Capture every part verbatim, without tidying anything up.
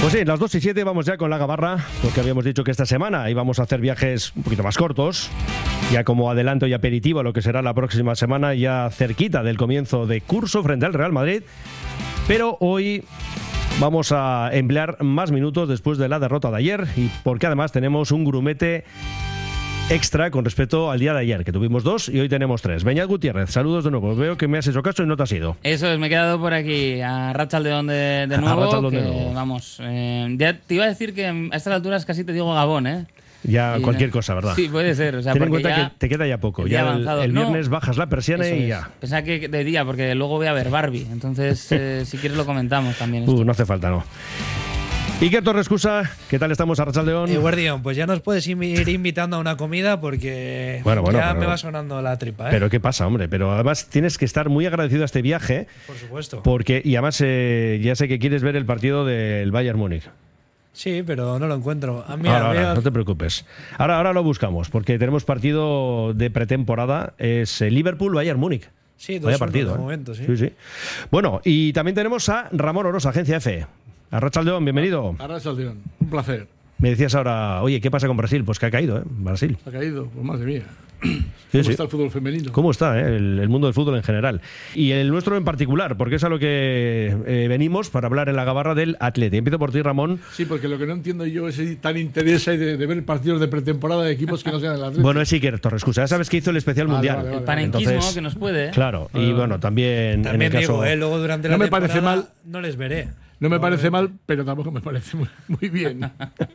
Pues sí, las dos y siete vamos ya con la gabarra, porque habíamos dicho que esta semana íbamos a hacer viajes un poquito más cortos, ya como adelanto y aperitivo a lo que será la próxima semana, ya cerquita del comienzo de curso frente al Real Madrid. Pero hoy vamos a emplear más minutos después de la derrota de ayer, y porque además tenemos un grumete extra con respecto al día de ayer, que tuvimos dos y hoy tenemos tres. Beñat Gutiérrez, saludos de nuevo. Veo que me has hecho caso y no te has ido. Eso es, me he quedado por aquí a Rachaldeón de, de nuevo. Que, de nuevo. Vamos, eh, ya te iba a decir que a estas alturas casi te digo Gabón, ¿eh? Ya y cualquier no, cosa, ¿verdad? Sí, puede ser. O sea, ten en cuenta ya, que te queda ya poco. El ya el, el viernes no, bajas la persiana y ya. Pensaba que de día, porque luego voy a ver Barbie. Entonces, eh, si quieres lo comentamos también. Uh, no hace falta, no. Iker Torrescusa, ¿qué tal estamos a Rachaldeón? Eh, Guardián, pues ya nos puedes ir invitando a una comida porque bueno, bueno, ya pero, me va sonando la tripa, ¿eh? Pero ¿qué pasa, hombre? Pero además tienes que estar muy agradecido a este viaje. Por supuesto. Porque, y además eh, ya sé que quieres ver el partido del Bayern Múnich. Sí, pero no lo encuentro. A mí, ahora, a mí, ahora, no te preocupes. Ahora, ahora lo buscamos, porque tenemos partido de pretemporada. Es Liverpool-Bayern Múnich. Sí, dos Vaya partido, de ¿eh? momento, sí. sí, sí. Bueno, y también tenemos a Ramón Orosa, Agencia F. A Rachaldeón, bienvenido. A Rachaldeón, un placer. Me decías ahora, oye, ¿qué pasa con Brasil? Pues que ha caído, ¿eh? Brasil. Ha caído, pues madre mía. Sí, ¿Cómo sí. está el fútbol femenino? ¿Cómo está eh? el, el mundo del fútbol en general? Y el nuestro en particular, porque es a lo que eh, venimos para hablar en la gabarra del Atleti. Empiezo por ti, Ramón. Sí, porque lo que no entiendo yo es tan interés de, de ver partidos de pretemporada de equipos que no sean el Atleti. Bueno, es Iker Torrescusa. Ya sabes que hizo el especial vale, mundial. Vale, vale, el panenquismo Entonces, que nos puede. ¿eh? Claro, y bueno, también, también en el digo, caso... eh, luego durante no la me parece mal. No les veré. No me parece mal, pero tampoco me parece muy, muy bien.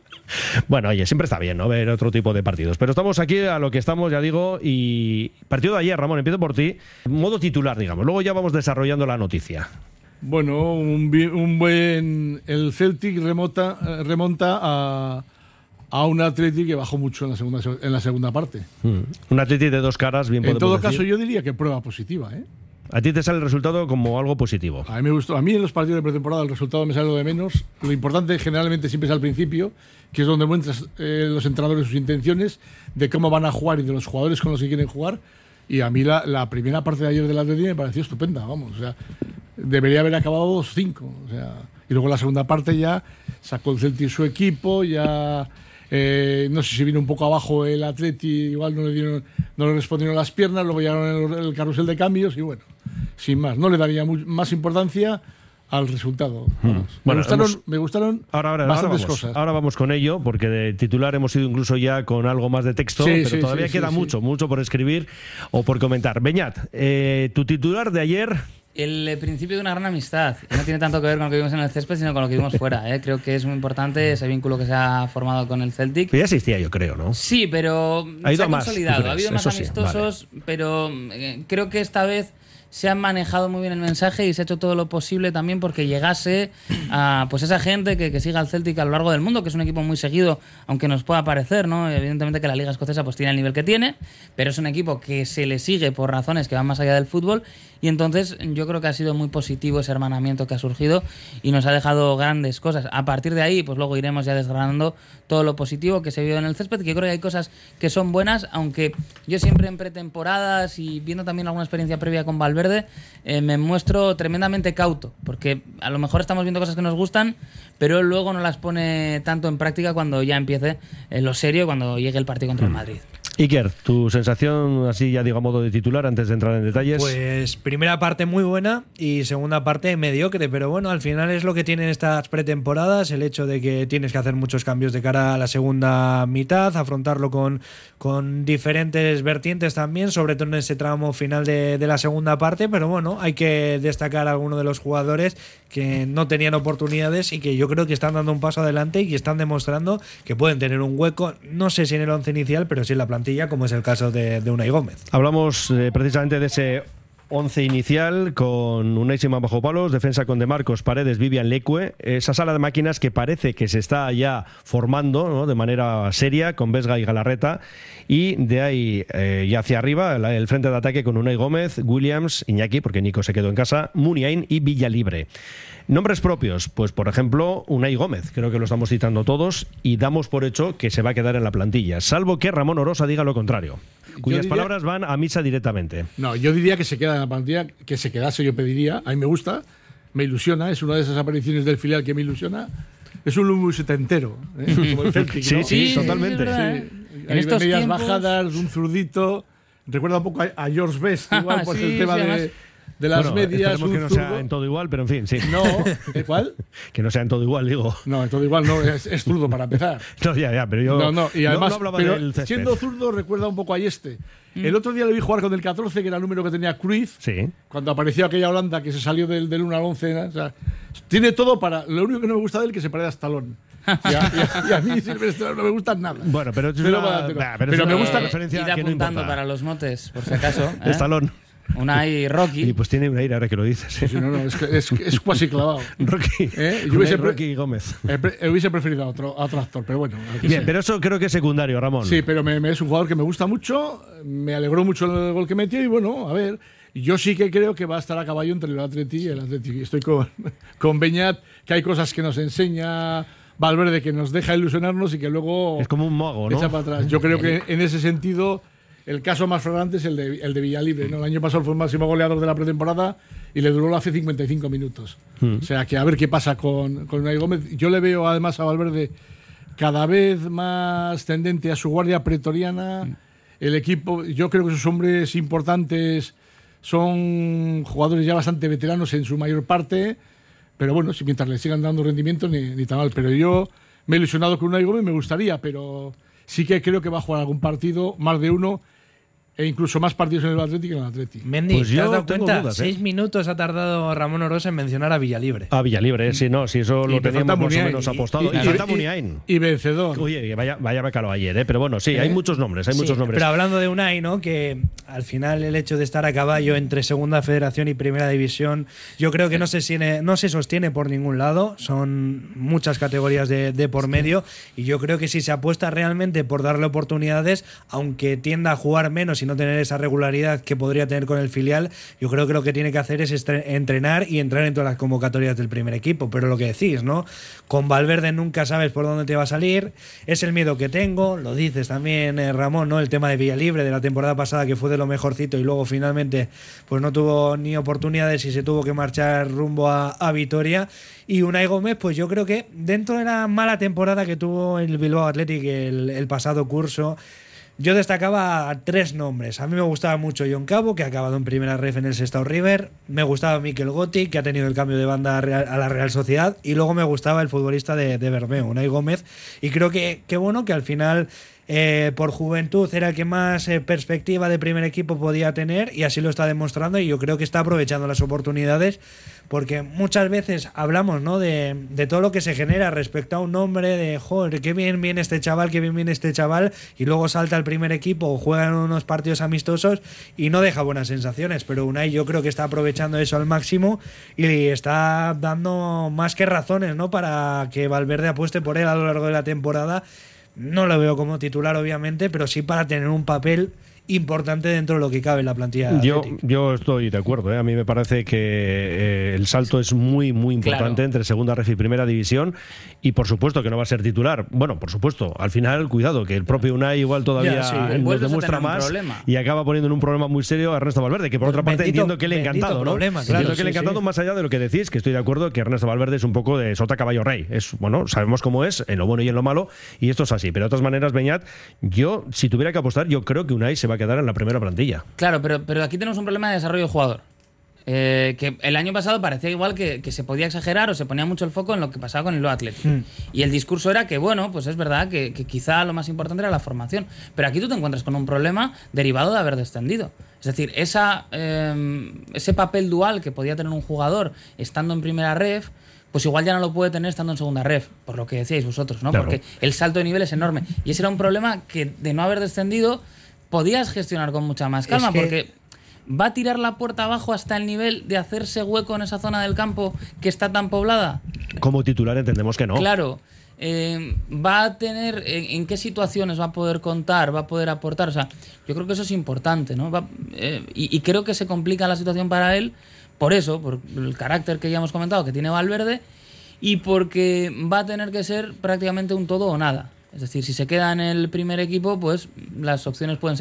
Bueno, oye, siempre está bien, ¿no? Ver otro tipo de partidos. Pero estamos aquí a lo que estamos, ya digo, y partido de ayer, Ramón, empiezo por ti. Modo titular, digamos. Luego ya vamos desarrollando la noticia. Bueno, un, un buen... El Celtic remota, remonta a, a un Atleti que bajó mucho en la segunda, en la segunda parte. Mm. Un Atleti de dos caras, bien En podemos todo decir. caso, yo diría que prueba positiva, ¿eh? A ti te sale el resultado como algo positivo. A mí me gustó. A mí en los partidos de pretemporada el resultado me sale lo de menos. Lo importante generalmente siempre es al principio, que es donde muestran eh, los entrenadores sus intenciones, de cómo van a jugar y de los jugadores con los que quieren jugar. Y a mí la, la primera parte de ayer del Atleti me pareció estupenda, vamos. O sea, debería haber acabado dos cinco. O sea, y luego la segunda parte ya sacó el Celtic su equipo, ya... Eh, no sé si vino un poco abajo el Atleti, igual no le dieron, no le respondieron las piernas, luego llegaron el, el carrusel de cambios y bueno, sin más, no le daría muy, más importancia al resultado. Hmm. Me, bueno, gustaron, hemos, me gustaron ahora, ahora, bastantes ahora vamos, cosas. Ahora vamos con ello, porque de titular hemos ido incluso ya con algo más de texto, sí, pero sí, todavía sí, queda sí, mucho, sí. mucho por escribir o por comentar. Beñat, eh, tu titular de ayer... El principio de una gran amistad. No tiene tanto que ver con lo que vimos en el césped, sino con lo que vimos fuera. ¿eh? Creo que es muy importante ese vínculo que se ha formado con el Celtic. Pero ya existía, yo creo, ¿no? Sí, pero ha, ido se ha más, consolidado. Ha habido más Eso amistosos, sí, vale. Pero eh, creo que esta vez se han manejado muy bien el mensaje y se ha hecho todo lo posible también porque llegase a pues esa gente que, que siga al Celtic a lo largo del mundo, que es un equipo muy seguido, aunque nos pueda parecer, ¿no? Evidentemente que la Liga Escocesa pues tiene el nivel que tiene, pero es un equipo que se le sigue por razones que van más allá del fútbol. Y entonces yo creo que ha sido muy positivo ese hermanamiento que ha surgido y nos ha dejado grandes cosas. A partir de ahí, pues luego iremos ya desgranando todo lo positivo que se vio en el césped, que creo que hay cosas que son buenas, aunque yo siempre en pretemporadas y viendo también alguna experiencia previa con Valverde, eh, me muestro tremendamente cauto, porque a lo mejor estamos viendo cosas que nos gustan, pero él luego no las pone tanto en práctica cuando ya empiece eh, lo serio, cuando llegue el partido contra el Madrid. Iker, tu sensación así ya digo a modo de titular antes de entrar en detalles. Pues primera parte muy buena y segunda parte mediocre, pero bueno, al final es lo que tienen estas pretemporadas, el hecho de que tienes que hacer muchos cambios de cara a la segunda mitad, afrontarlo con, con diferentes vertientes también, sobre todo en ese tramo final de, de la segunda parte, pero bueno, hay que destacar a algunos de los jugadores que no tenían oportunidades y que yo creo que están dando un paso adelante y que están demostrando que pueden tener un hueco, no sé si en el once inicial, pero sí en la plantilla, como es el caso de, de Unai Gómez. Hablamos eh, precisamente de ese once inicial con Unai Simón bajo palos, defensa con De Marcos, Paredes, Vivian Leque, esa sala de máquinas que parece que se está ya formando, ¿no?, de manera seria con Vesga y Galarreta, y de ahí eh, ya hacia arriba el, el frente de ataque con Unai Gómez, Williams, Iñaki, porque Nico se quedó en casa, Muniain y Villalibre. Nombres propios, pues por ejemplo Unai Gómez, creo que lo estamos citando todos y damos por hecho que se va a quedar en la plantilla, salvo que Ramón Orosa diga lo contrario, cuyas diría, palabras van a misa directamente. No, yo diría que se queda en la plantilla, que se quedase, yo pediría, a mí me gusta, me ilusiona, es una de esas apariciones del filial que me ilusiona, es un look muy setentero, ¿eh? Como el Celtic, Sí, ¿no? sí, Sí, totalmente. sí, es verdad. Sí. En Hay estos medias tiempos- bajadas, un zurdito. Recuerda un poco a, a George Best, igual, por Sí, el tema sí, de, además- de las Bueno, medias. esperemos Un que no zurdo. sea en todo igual, pero en fin, sí. No, ¿eh, ¿cuál? Que no sea en todo igual, digo. No, en todo igual no, es, es zurdo para empezar. No, ya, ya, pero yo No, no, y además, no hablaba pero del césped. siendo zurdo recuerda un poco a este. Mm. El otro día le vi jugar con el catorce, que era el número que tenía Cruyff, Sí. cuando apareció aquella Holanda que se salió del, del uno al once. ¿no? O sea, tiene todo para... Lo único que no me gusta de él es que se parece a Stallone. Y a, y a- y a mí Silvestre no me gustan nada. Bueno, pero, es Pero una, va, pero- bah, pero pero es me una gusta- referencia Ir que no apuntando importa. para los motes, por si acaso. ¿eh? Stallone. Unai Rocky. Y pues tiene un aire ahora que lo dices. ¿eh? Sí, no, no, es, que es, es cuasi clavado. Rocky. ¿Eh? Yo Unai hubiese pre- Rocky Gómez. Eh, pre- hubiese preferido a otro, a otro actor, pero bueno. al que Bien, sea. pero eso creo que es secundario, Ramón. Sí, pero me, me- es un jugador que me gusta mucho, me alegró mucho el gol que metió y bueno, a ver, yo sí que creo que va a estar a caballo entre el Atleti y el Atleti. Estoy con, con Beñat, que hay cosas que nos enseña Valverde que nos deja ilusionarnos y que luego Es como un mago, echa ¿no? para atrás. Yo creo que en ese sentido el caso más flagrante es el de, el de Villalibre, ¿no? El año pasado fue el máximo goleador de la pretemporada y le duró la fe cincuenta y cinco minutos. O sea, que a ver qué pasa con, con Unai Gómez. Yo le veo además a Valverde cada vez más tendente a su guardia pretoriana. El equipo, yo creo que sus hombres importantes son jugadores ya bastante veteranos en su mayor parte, pero bueno, si mientras le sigan dando rendimiento ni, ni tan mal. Pero yo me he ilusionado con Unai Gómez, me gustaría, pero sí que creo que va a jugar algún partido, más de uno, e incluso más partidos en el Atlético que en el Atlético. Mendy, Pues ¿te yo has dado tengo cuenta? dudas, ¿eh? Seis minutos ha tardado Ramón Orosa en mencionar a Villalibre. A Villalibre, sí, no, si eso Y lo te teníamos falta más o Muniain, menos y- apostado. y- Y, y- falta y- Muniain. Y vencedor. Oye, que vaya, vaya bacalao ayer, ¿eh? Pero bueno, sí, hay muchos nombres, hay Sí, muchos nombres. Pero hablando de Unai, ¿no? Que al final el hecho de estar a caballo entre Segunda Federación y Primera División, yo creo que no se, tiene, no se sostiene por ningún lado. Son muchas categorías de, de por medio. Y yo creo que si se apuesta realmente por darle oportunidades, aunque tienda a jugar menos y no tener esa regularidad que podría tener con el filial, yo creo que lo que tiene que hacer es estre- entrenar y entrar en todas las convocatorias del primer equipo. Pero lo que decís, ¿no? Con Valverde nunca sabes por dónde te va a salir. Es el miedo que tengo. Lo dices también, eh, Ramón, ¿no? El tema de Villalibre de la temporada pasada, que fue de lo mejorcito y luego finalmente pues no tuvo ni oportunidades y se tuvo que marchar rumbo a, a Vitoria. Y Unai Gómez, pues yo creo que dentro de la mala temporada que tuvo el Bilbao Athletic el, el pasado curso, yo destacaba tres nombres. A mí me gustaba mucho John Cabo, que ha acabado en primera ref en el Sestao River. Me gustaba Mikel Gotti, que ha tenido el cambio de banda a Real- a la Real Sociedad. Y luego me gustaba el futbolista de, de Bermeo, Unai Gómez. Y creo que, que bueno, que al final, eh, por juventud, era el que más eh, perspectiva de primer equipo podía tener. Y así lo está demostrando. Y yo creo que está aprovechando las oportunidades. Porque muchas veces hablamos, ¿no? de, de todo lo que se genera respecto a un nombre, de joder, qué bien viene este chaval, qué bien viene este chaval, y luego salta al primer equipo o juega en unos partidos amistosos y no deja buenas sensaciones. Pero Unai yo creo que está aprovechando eso al máximo y está dando más que razones, ¿no? Para que Valverde apueste por él a lo largo de la temporada. No lo veo como titular, obviamente, pero sí para tener un papel importante dentro de lo que cabe en la plantilla. Yo, Athletic. yo estoy de acuerdo, ¿eh? A mí me parece que eh, el salto es muy, muy importante Claro. entre segunda ref y primera división y por supuesto que no va a ser titular. Bueno, por supuesto, al final, cuidado, que el propio Unai igual todavía Ya, sí. nos Vuelves a demuestra tener un más problema. y acaba poniendo en un problema muy serio a Ernesto Valverde, que por otra parte Bendito- entiendo que le ha bendito encantado, ¿no? problema, claro, entiendo que le ha sí, encantado sí. más allá de lo que decís, que estoy de acuerdo que Ernesto Valverde es un poco de sota caballo rey. Es, bueno, sabemos cómo es, en lo bueno y en lo malo, y esto es así. Pero de todas maneras, Beñat, yo, si tuviera que apostar, yo creo que Unai se va a quedar en la primera plantilla. Claro, pero, pero aquí tenemos un problema de desarrollo del jugador. Eh, que el año pasado parecía igual que, que se podía exagerar o se ponía mucho el foco en lo que pasaba con el Bilbao Athletic. Mm. Y el discurso era que, bueno, pues es verdad que, que quizá lo más importante era la formación. Pero aquí tú te encuentras con un problema derivado de haber descendido. Es decir, esa, eh, ese papel dual que podía tener un jugador estando en primera ref, pues igual ya no lo puede tener estando en segunda ref, por lo que decíais vosotros, ¿no? Claro. Porque el salto de nivel es enorme. Y ese era un problema que, de no haber descendido, podías gestionar con mucha más calma, Es que- porque ¿va a tirar la puerta abajo hasta el nivel de hacerse hueco en esa zona del campo que está tan poblada? Como titular entendemos que no. Claro. Eh, ¿Va a tener, en, en qué situaciones va a poder contar, va a poder aportar? O sea, yo creo que eso es importante, ¿no? Va- eh, y, y creo que se complica la situación para él por eso, por el carácter que ya hemos comentado que tiene Valverde y porque va a tener que ser prácticamente un todo o nada. Es decir, si se queda en el primer equipo, pues las opciones pueden ser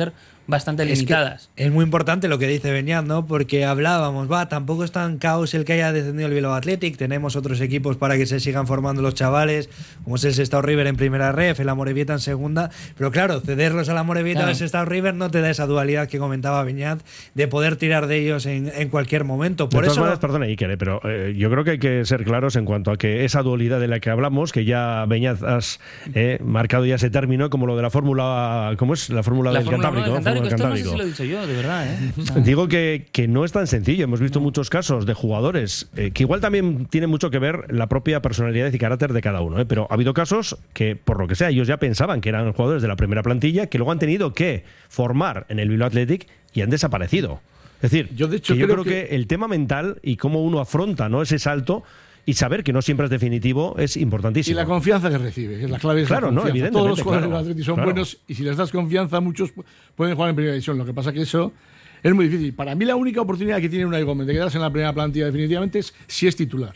bastante Es que limitadas. es muy importante lo que dice Beñat, ¿no? Porque hablábamos, va, tampoco es tan caos el que haya descendido el Bilbao Athletic, tenemos otros equipos para que se sigan formando los chavales, como es el Sestao River en primera ref, el Amorebieta en segunda, pero claro, cederlos al Amorebieta Claro. o al Sestao River no te da esa dualidad que comentaba Beñat de poder tirar de ellos en, en cualquier momento. Por de todas eso, maneras, perdona, Iker, pero eh, yo creo que hay que ser claros en cuanto a que esa dualidad de la que hablamos, que ya Beñat has eh, marcado ya ese término, como lo de la fórmula, ¿cómo es? La fórmula La del Fórmula uno Cantábrico. del Cantábrico, Fórmula esto no sé Cantábrico. si lo he dicho yo, de verdad, ¿eh? O sea, Digo que, que no es tan sencillo. Hemos visto muchos casos de jugadores eh, que igual también tiene mucho que ver la propia personalidad y carácter de cada uno, ¿eh? Pero ha habido casos que, por lo que sea, ellos ya pensaban que eran jugadores de la primera plantilla, que luego han tenido que formar en el Bilbao Athletic y han desaparecido. Es decir, Yo, de hecho, que yo creo creo que... que- el tema mental y cómo uno afronta, ¿no?, ese salto y saber que no siempre es definitivo es Y importantísimo. la confianza que recibe, la clave es Claro, la no, confianza. evidentemente, Todos los jugadores claro, del Atleti son claro. buenos y si les das confianza, muchos pu- pueden jugar en primera división. Lo que pasa que eso es muy difícil. Para mí la única oportunidad que tiene Unai Gómez de quedarse en la primera plantilla definitivamente es si es titular.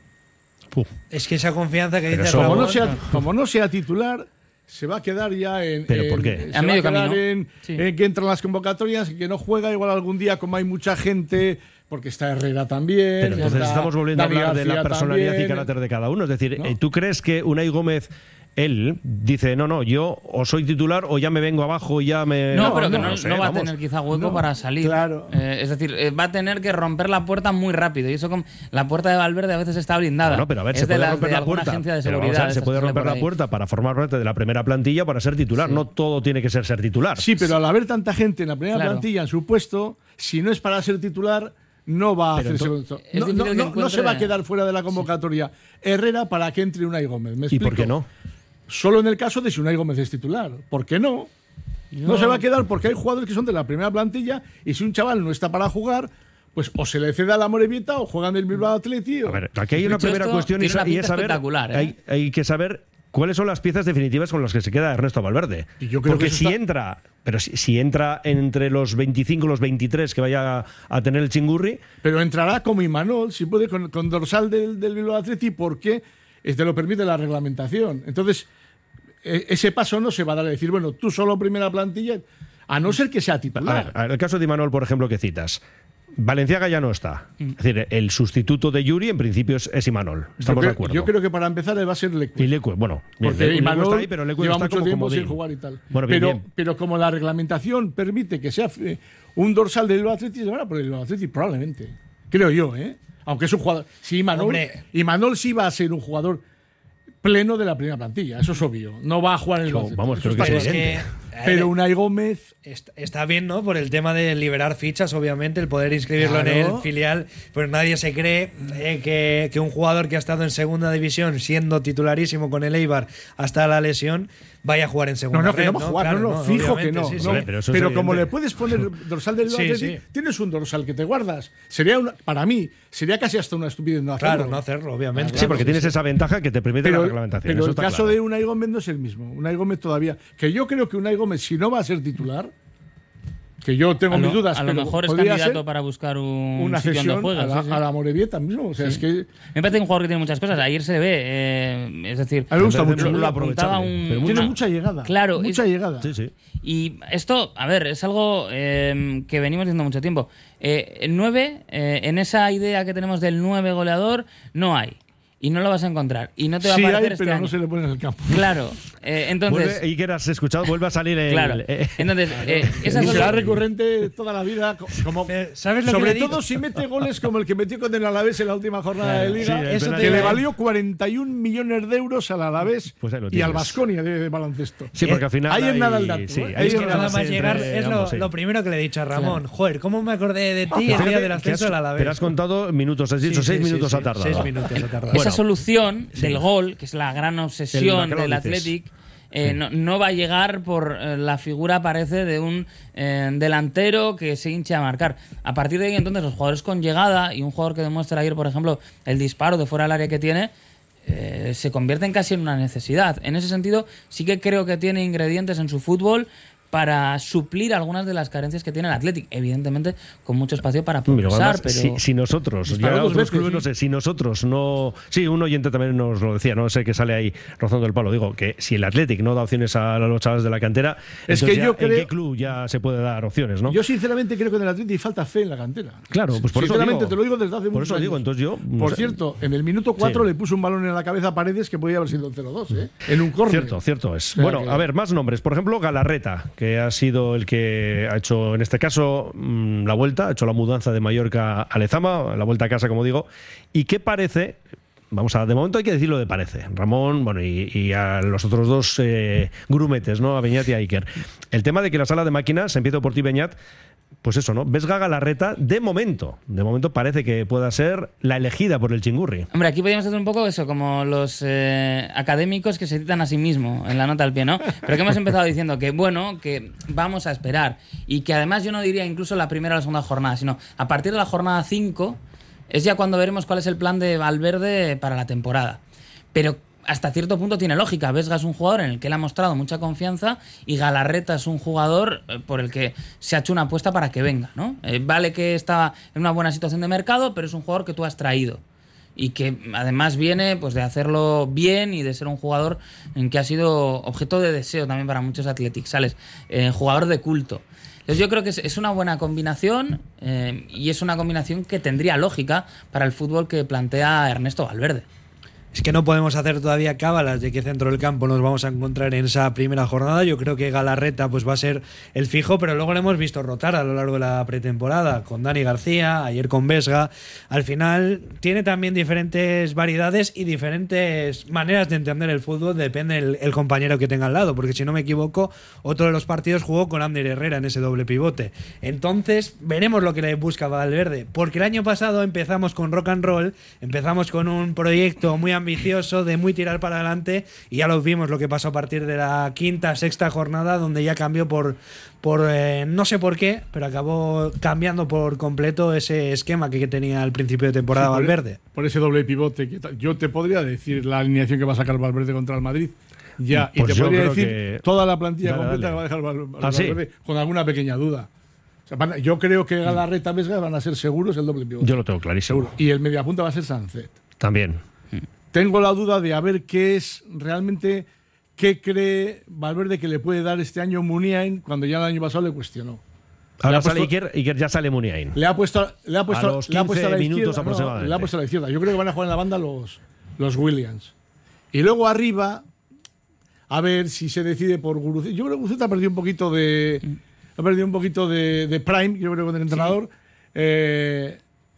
Puf. es que esa confianza que Pero dice eso- Como Ramón, no sea, como no sea titular, se va a quedar ya en. ¿Pero en- por qué? Se A va medio a quedar camino. en, Sí. en que entran las convocatorias y que no juega igual algún día, como hay mucha gente, porque está Herrera también. Pero entonces está estamos volviendo Dani a hablar de la García personalidad y también. carácter de cada uno. Es decir, No. eh, ¿tú crees que Unai Gómez, él, dice, no, no, yo o soy titular o ya me vengo abajo y ya me... No, No, pero que no, no, lo sé, no va vamos. a tener quizá hueco No, para salir. claro. Eh, es decir, eh, va a tener que romper la puerta muy rápido. Y eso con la puerta de Valverde a veces está blindada. Bueno, pero a ver, es se de puede las romper de la alguna puerta. agencia de Pero vamos seguridad. a ver, se estas puede que sale romper por la ahí. puerta para formar parte de la primera plantilla para ser titular. No todo tiene que ser ser titular. Sí, pero al haber tanta gente en la primera Claro. plantilla en su puesto, si no es para ser titular, no va a Pero hacerse. entonces- Es No, difícil no, que no- no se encuentre- va a quedar fuera de la convocatoria Herrera para que entre Unai Gómez. ¿Me ¿Y por explico? qué no? Solo en el caso de si Unai Gómez es titular. ¿Por qué no? No se va a quedar porque hay jugadores que son de la primera plantilla y si un chaval no está para jugar, pues o se le cede a la Morevieta o juegan el Bilbao Athletic. o- A ver, aquí hay una Dicho primera esto, cuestión y, tiene una sa- y es pinta saber, espectacular, ¿eh? hay, hay que saber cuáles son las piezas definitivas con las que se queda Ernesto Valverde. Y yo creo Porque que eso si está- entra, pero si, si entra entre los veinticinco y los veintitrés que vaya a, a tener el Chingurri, Pero entrará como Imanol, si puede, con, con dorsal del, del Bilbao Athletic, porque te lo permite la reglamentación. Entonces, e- ese paso no se va a dar a decir, bueno, tú solo primera plantilla, a no ser que sea a titular. ver, a ver, el caso de Imanol, por ejemplo, que citas. Valenciaga ya no está. Es decir, el sustituto de Yuri en principio es, es Imanol. yo, Estamos de creo, acuerdo. yo creo que para empezar va a ser Lecue. Y Lecue, bueno, bien, Porque Lecue Imanol está ahí, pero Lecue lleva está mucho como tiempo comodín. sin jugar y tal. Bueno, bien, pero, bien. pero como la reglamentación permite que sea eh, un dorsal del Bilbao Athletic, se van a por el Bilbao Athletic probablemente. Creo yo, ¿eh? Aunque es un jugador. Si Imanol, Hombre. Imanol sí va a ser un jugador pleno de la primera plantilla, eso es obvio. No va a jugar en el Yo, Bilbao Athletic, vamos, eso creo que está es pero claro. es evidente. que, a ver, Pero Unai Gómez. Está, está bien, ¿no? Por el tema de liberar fichas, obviamente, el poder inscribirlo en Claro. el filial. Pues nadie se cree eh, que, que un jugador que ha estado en segunda división, siendo titularísimo con el Eibar hasta la lesión, vaya a jugar en No, segunda. no, que red, no va a jugar, Claro, no, no, fijo que obviamente, no. sí, no. sí. Hombre, pero eso es pero como evidente. le puedes poner dorsal del Sí, Bilbao sí. Athletic, tienes un dorsal que te guardas. Sería una, para mí, sería casi hasta una estupidez no hacerlo. Claro, no hacerlo, obviamente. Sí, porque tienes esa ventaja que te permite la Pero, reglamentación. pero eso el está caso claro. de Unai Gómez no es el mismo. Unai Gómez todavía. Que yo creo que Unai Gómez, si no va a ser titular, que yo tengo A lo, mis dudas, a lo pero mejor es podría candidato ser para buscar un una sitio donde cesión juegue. a la, sí, sí. a la Morevieta mismo. O sea, es que Me parece un jugador que tiene muchas cosas. Ayer se ve, eh, es decir, a mí me gusta Me parece mucho. muy lo apuntaba aprovechable, un, pero muy- Tiene una- mucha llegada. Claro, mucha es- llegada. Sí, sí. Y esto, a ver, es algo eh, que venimos diciendo mucho tiempo. Eh, el nueve, eh, en esa idea que tenemos del nueve goleador, no hay. Y no lo vas a encontrar. Y no te va Sí a hay, aparecer este pero año. no se le pone en el campo. Claro. eh, entonces, Vuelve, y que has escuchado, vuelve a salir el. claro. eh, Entonces, eh, esa Y es será la- recurrente toda la vida. co- Como, Eh, ¿sabes lo que sobre le digo? todo si mete goles como el que metió con el Alavés en la última jornada de Liga, Sí, el Eso penalti. que le te- valió cuarenta y un millones de euros al Alavés Pues ahí lo y tienes. al Baskonia de, de baloncesto. Sí, porque al final. Ahí es hay- nada el dato, sí, ¿eh? hay Ahí Es que es nada nada más entre llegar es lo, ambos, sí. lo primero que le he dicho a Ramón. Joder, ¿cómo me acordé de ti Pero el día fíjate del que ascenso has- a la vez? Pero has contado minutos, has dicho Sí, seis sí, minutos sí, ha tardado. Seis minutos ha tardado. Bueno, esa solución sí. del gol, que es la gran obsesión El- ¿a qué del lo dices? Athletic, eh, no, no va a llegar por eh, la figura, parece, de un eh, delantero que se hinche a marcar. A partir de ahí, entonces, los jugadores con llegada y un jugador que demuestra ayer, por ejemplo, el disparo de fuera del área que tiene, eh, se convierten casi en una necesidad. En ese sentido, sí que creo que tiene ingredientes en su fútbol para suplir algunas de las carencias que tiene el Athletic. Evidentemente, con mucho espacio para progresar, pero... Si, si nosotros, ya otros veces, clubes, sí. no sé, si nosotros no... Sí, un oyente también nos lo decía, no sé, que sale ahí rozando el palo. Digo, que si el Athletic no da opciones a los chavales de la cantera, es que yo creo, ¿en qué club ya se puede dar opciones, no? Yo sinceramente creo que en el Athletic falta fe en la cantera. Claro, pues por sinceramente eso digo, te lo digo desde hace por muchos eso años. Digo, entonces yo... Por no sé. cierto, en el minuto cuatro sí. le puso un balón en la cabeza a Paredes que podía haber sido el cero dos, ¿eh? En un córner. Cierto, cierto es. O sea bueno, que... a ver, más nombres. Por ejemplo, Galarreta, que ha sido el que ha hecho, en este caso, mmm, la vuelta, ha hecho la mudanza de Mallorca a Lezama, la vuelta a casa, como digo, y que parece... Vamos a, de momento hay que decirlo de parece. Ramón, bueno, y, y a los otros dos eh, grumetes, ¿no? A Beñat y a Iker. El tema de que la sala de máquinas, empiezo por ti, Beñat, pues eso, ¿no? Vesga Galarreta, de momento, de momento parece que pueda ser la elegida por el Chingurri. Hombre, aquí podríamos hacer un poco eso, como los eh, académicos que se citan a sí mismos en la nota al pie, ¿no? Pero que hemos empezado diciendo que, bueno, que vamos a esperar. Y que además yo no diría incluso la primera o la segunda jornada, sino a partir de la jornada cinco es ya cuando veremos cuál es el plan de Valverde para la temporada. Pero hasta cierto punto tiene lógica. Vesga es un jugador en el que él ha mostrado mucha confianza y Galarreta es un jugador por el que se ha hecho una apuesta para que venga, ¿no? Eh, vale que está en una buena situación de mercado, pero es un jugador que tú has traído y que además viene pues de hacerlo bien y de ser un jugador en que ha sido objeto de deseo también para muchos atleticales, eh, jugador de culto. Entonces yo creo que es, es una buena combinación eh, y es una combinación que tendría lógica para el fútbol que plantea Ernesto Valverde. Es que no podemos hacer todavía cábalas de qué centro del campo nos vamos a encontrar en esa primera jornada. Yo creo que Galarreta pues va a ser el fijo, pero luego lo hemos visto rotar a lo largo de la pretemporada con Dani García, ayer con Vesga. Al final tiene también diferentes variedades y diferentes maneras de entender el fútbol, depende el, el compañero que tenga al lado, porque si no me equivoco, otro de los partidos jugó con Ander Herrera en ese doble pivote. Entonces veremos lo que le busca Valverde, porque el año pasado empezamos con rock and roll, empezamos con un proyecto muy ambicioso, de muy tirar para adelante, y ya lo vimos lo que pasó a partir de la quinta, sexta jornada, donde ya cambió por, por eh, no sé por qué, pero acabó cambiando por completo ese esquema que, que tenía al principio de temporada sí, por Valverde. El, por ese doble pivote, que yo te podría decir la alineación que va a sacar Valverde contra el Madrid. Ya, pues y te podría decir que... toda la plantilla dale, completa dale. que va a dejar Valverde, ¿Ah, sí? con alguna pequeña duda. O sea, van, yo creo que Galarreta y Vesga van a ser seguros el doble pivote. Yo lo tengo clarísimo. Seguro. Y el mediapunta va a ser Sancet. También. Tengo la duda de a ver qué es realmente, qué cree Valverde que le puede dar este año Muniain cuando ya el año pasado le cuestionó. Ahora le sale puesto, Iker, Iker ya sale Muniain. Le ha puesto, le ha puesto, a los le ha puesto a la minutos izquierda, aproximadamente. No, le ha puesto a la izquierda. Yo creo que van a jugar en la banda los, los Williams. Y luego arriba, a ver si se decide por Guruceta. Yo creo que Guruceta ha perdido un poquito de, ha perdido un poquito de, de prime, yo creo, con el entrenador. Sí. Eh,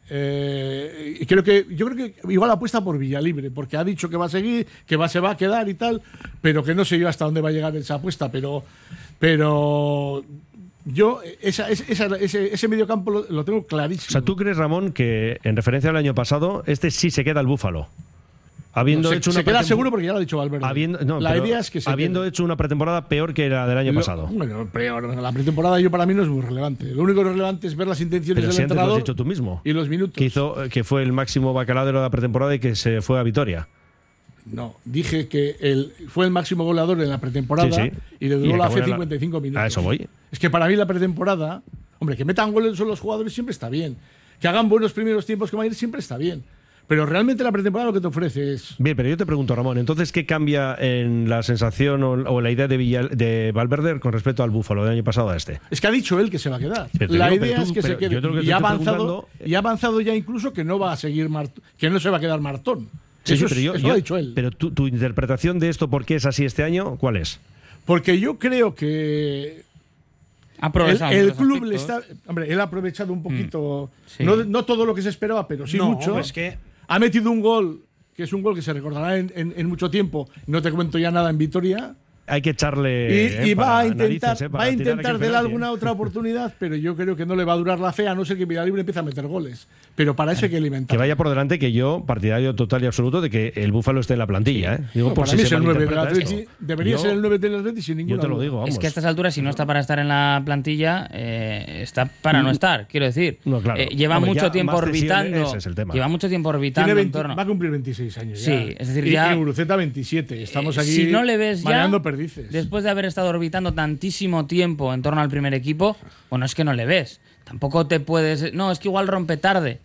Eh, creo que yo creo que igual apuesta por Villalibre, porque ha dicho que va a seguir, que va, se va a quedar y tal, pero que no sé yo hasta dónde va a llegar esa apuesta, pero pero yo esa, esa, ese, ese mediocampo lo, lo tengo clarísimo. O sea, ¿tú crees, Ramón, que en referencia al año pasado este sí se queda el Búfalo? Habiendo no, se, hecho una se queda seguro porque ya lo ha dicho Valverde. Habiendo, no, la idea es que se habiendo quede. hecho una pretemporada peor que la del año lo, pasado. Bueno, peor. La pretemporada yo para mí no es muy relevante. Lo único relevante es ver las intenciones pero del si entrenador. Lo has dicho tú mismo. Y los minutos. Que hizo, que fue el máximo bacalao de la pretemporada y que se fue a Vitoria. No, dije que el, fue el máximo goleador en la pretemporada sí, sí. y le duró y la fe la... cincuenta y cinco minutos. A eso voy. Es que para mí la pretemporada, hombre, que metan goles son los jugadores siempre está bien. Que hagan buenos primeros tiempos como ayer siempre está bien. Pero realmente la pretemporada lo que te ofrece es... Bien, pero yo te pregunto, Ramón, entonces, ¿qué cambia en la sensación o, o la idea de, Villal, de Valverde con respecto al Búfalo del año pasado a este? Es que ha dicho él que se va a quedar. Pero la digo, idea tú, es que se quede. Que y, ha avanzado, y ha avanzado ya incluso que no va a seguir Mart- que no se va a quedar Martón. Sí, eso sí, pero yo, eso yo, lo ha dicho él. Pero tu, tu interpretación de esto, ¿por qué es así este año? ¿Cuál es? Porque yo creo que... El, el club le está... Hombre, él ha aprovechado un poquito... Mm, sí. no, no todo lo que se esperaba, pero sí no, mucho. Es que... Ha metido un gol, que es un gol que se recordará en, en, en mucho tiempo. No te cuento ya nada en Vitoria. Hay que echarle. Y, eh, y va a intentar, narices, eh, va a intentar darle alguna otra oportunidad, pero yo creo que no le va a durar la fe, a no ser que Villalibre empiece a meter goles. Pero para eso hay que alimentar. Que vaya por delante, que yo, partidario total y absoluto de que el Búfalo esté en la plantilla. ¿eh? Digo, no, por para si mí se es el nueve del malinterpreta Atleti. Debería Yo- ser el nueve del Atleti sin ninguna Yo te lo duda. digo, vamos. Es que a estas alturas, si no está para estar en la plantilla, eh, está para no estar, quiero decir. No, claro. Eh, lleva Hombre, mucho ya tiempo más cesión, orbitando. ese es el tema. Lleva mucho tiempo orbitando Tiene en veinte torno. va a cumplir veintiséis años Sí, ya. es decir, y, ya- y Guruceta veintisiete. Estamos Eh, aquí si no le ves ya, mareando eh, dices. después de haber estado orbitando tantísimo tiempo en torno al primer equipo, bueno, es que no le ves. Tampoco te puedes... No, es que igual rompe tarde.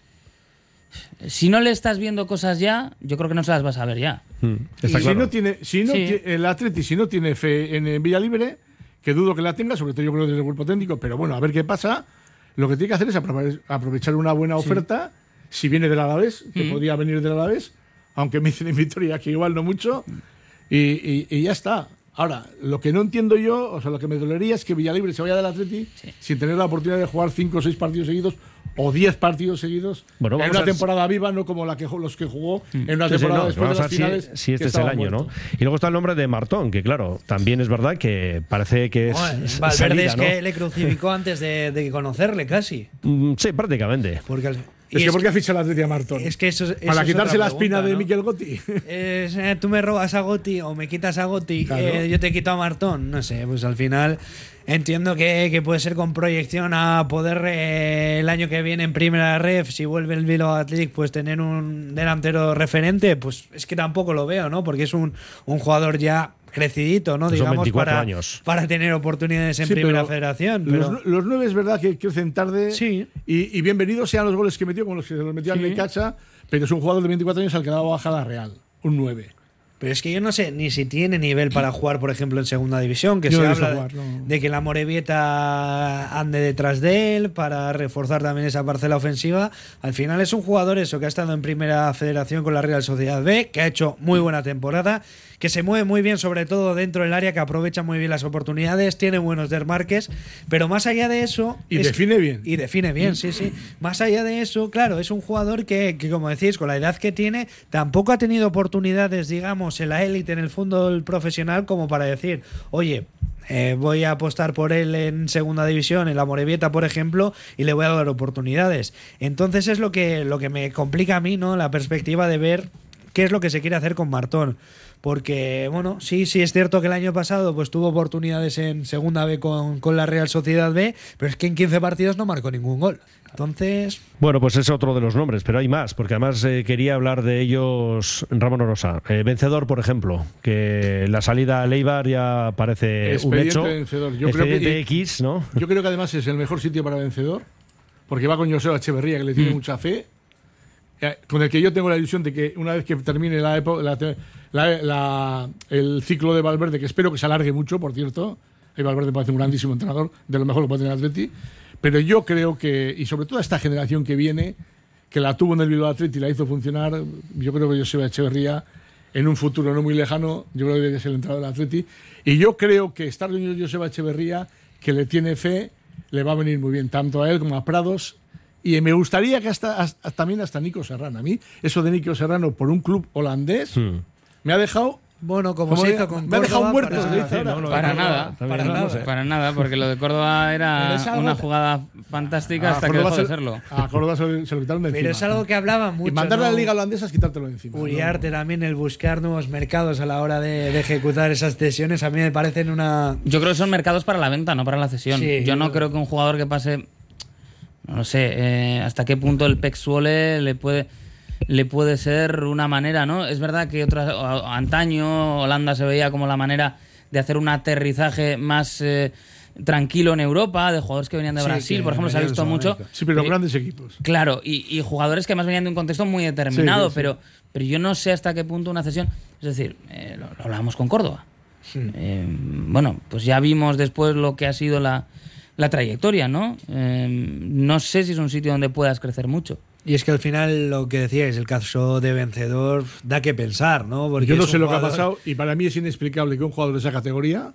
Si no le estás viendo cosas ya, yo creo que no se las vas a ver ya. Mm, Y está si claro. no tiene, si no Sí. ti- el Atleti, si no tiene fe en, en Villalibre, que dudo que la tenga, sobre todo yo creo desde el cuerpo técnico, pero bueno, a ver qué pasa. Lo que tiene que hacer es aprove- aprovechar una buena oferta, si viene del Alavés, que Mm. podría venir del Alavés, aunque me dicen en Vitoria que igual no mucho, y, y- y ya está. Ahora, lo que no entiendo yo, o sea, lo que me dolería es que Villalibre se vaya del Atleti sin tener la oportunidad de jugar cinco o seis partidos seguidos o diez partidos seguidos Bueno, en vamos una a ver temporada viva, no como la que ju- los que jugó en una Sí, sí, temporada no, después de vamos a las ver finales. si, si este que es el estaba año, muerto. ¿no? Y luego está el nombre de Martón, que claro, también es verdad que parece que es Joder, es Valverde salida, es ¿no? que le crucificó antes de, de conocerle casi. Mm, Sí, prácticamente. Porque al- y Es que es, ¿por qué ha fichado el Atleti a Martón? es que eso, es- eso Para es quitarse otra la espina pregunta, de ¿no? Miquel Gotti. Es, eh, tú me robas a Gotti o me quitas a Gotti, Claro. eh, yo te quito a Martón. No sé, pues al final entiendo que, que puede ser con proyección a poder eh, el año que viene en primera ref, si vuelve el Bilbao Athletic, pues tener un delantero referente. Pues es que tampoco lo veo, ¿no? Porque es un, un jugador ya crecidito, ¿no? Son Digamos, veinticuatro para, años. para tener oportunidades en Sí, primera pero federación. Pero Los, los nueve es verdad que crecen tarde Sí. y, y bienvenidos sean los goles que metió, como los que se los metió al Sí. Necaxa, pero es un jugador de veinticuatro años al que daba bajada real, un nueve. Pero es que yo no sé ni si tiene nivel para jugar, por ejemplo, en segunda división, que Yo se no he visto habla de, jugar, no. de que la Morevieta ande detrás de él para reforzar también esa parcela ofensiva. Al final es un jugador eso que ha estado en primera federación con la Real Sociedad B, que ha hecho muy buena temporada, que se mueve muy bien, sobre todo dentro del área, que aprovecha muy bien las oportunidades, tiene buenos desmarques, pero más allá de eso... Y es- define bien. Y define bien, sí, sí. Más allá de eso, claro, es un jugador que, que, como decís, con la edad que tiene, tampoco ha tenido oportunidades, digamos, en la élite, en el fútbol profesional, como para decir, oye, eh, voy a apostar por él en segunda división, en la Morevieta, por ejemplo, y le voy a dar oportunidades. Entonces es lo que, lo que me complica a mí, ¿no? La perspectiva de ver qué es lo que se quiere hacer con Martón. Porque, bueno, sí, sí es cierto que el año pasado pues tuvo oportunidades en segunda B con, con la Real Sociedad B, pero es que en quince partidos no marcó ningún gol. Entonces, Bueno, pues es otro de los nombres, pero hay más, porque además eh, quería hablar de ellos Ramón Orosa. Eh, vencedor, por ejemplo, que la salida a Leibar ya parece un Expediente hecho. vencedor. Yo creo que- Expediente X, ¿no? Yo creo que además es el mejor sitio para vencedor, porque va con Joseba Echeverría, que le tiene mucha fe, eh, con el que yo tengo la ilusión de que una vez que termine la epo- la te- la- la- el ciclo de Valverde, que espero que se alargue mucho, por cierto, y Valverde me parece un grandísimo entrenador, de lo mejor que puede tener Atleti, pero yo creo que, y sobre todo esta generación que viene, que la tuvo en el Bilbao Athletic y la hizo funcionar, yo creo que Joseba Echeverría, en un futuro no muy lejano, yo creo que debe ser el entrenador del Atleti, y yo creo que estar con Joseba Echeverría, que le tiene fe, le va a venir muy bien, tanto a él como a Prados. Y me gustaría que hasta, hasta- también hasta Nico Serrano. A mí, eso de Nico Serrano por un club holandés, Hmm. me ha dejado. bueno, como Como se de- hizo con me ha dejado Córdoba, muerto, para- se dice ahora. no, lo de Para Córdoba nada, también, para no nada. sé. Para nada, porque lo de Córdoba era Pero es algo una que- jugada fantástica A hasta que Córdoba dejó de se- serlo. A Córdoba se, se lo quitaron de encima. Pero es algo que hablaba mucho. Y mandarle a ¿no? la liga holandesa es quitártelo de encima. Uriarte también, el buscar nuevos mercados a la hora de, de ejecutar esas cesiones, a mí me parecen una... Yo creo que son mercados para la venta, no para la cesión. Sí, yo no yo- creo que un jugador que pase, no lo sé, eh, hasta qué punto el P E C suele le puede le puede ser una manera, ¿no? Es verdad que otras o- antaño Holanda se veía como la manera de hacer un aterrizaje más eh, tranquilo en Europa, de jugadores que venían de Sí, Brasil, que por ejemplo, se ha venían de visto mucho. Sudamérica. Sí, pero Eh, grandes equipos. Claro, y, y jugadores que además venían de un contexto muy determinado, Sí, sí, sí. Pero, pero yo no sé hasta qué punto una cesión. Es decir, eh, lo, lo hablábamos con Córdoba. Eh, bueno, pues ya vimos después lo que ha sido la, la trayectoria, ¿no? Eh, no sé si es un sitio donde puedas crecer mucho. Y es que al final lo que decíais, el caso de vencedor da que pensar, ¿no? Porque Yo no es sé un lo que ha jugador pasado y para mí es inexplicable que un jugador de esa categoría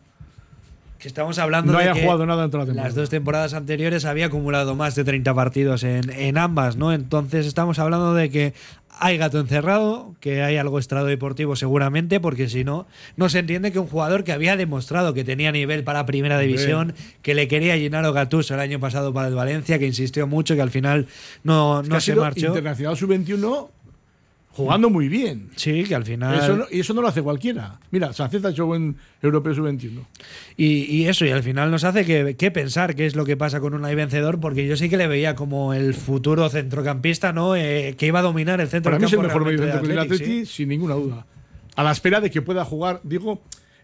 Que estamos hablando no de haya que jugado nada en toda la temporada. las dos temporadas anteriores había acumulado más de treinta partidos en, en ambas, ¿no? Entonces estamos hablando de que hay gato encerrado, que hay algo extradeportivo seguramente, porque si no, no se entiende que un jugador que había demostrado que tenía nivel para primera división, que le quería llenar a Gattuso el año pasado para el Valencia, que insistió mucho, que al final no, Es que no ha se sido marchó. Internacional sub veintiuno jugando muy bien. Sí, que al final... Eso no- y eso no lo hace cualquiera. Mira, Sánchez ha hecho buen europeo sub veintiuno. Y, y eso, y al final nos hace que, que pensar qué es lo que pasa con un vencedor, porque yo sí que le veía como el futuro centrocampista, ¿no? Eh, que iba a dominar el centro Para del mí es el campo mejor realmente mediocentro de del Athletic, Atleti, sí. sin ninguna duda. A la espera de que pueda jugar, digo,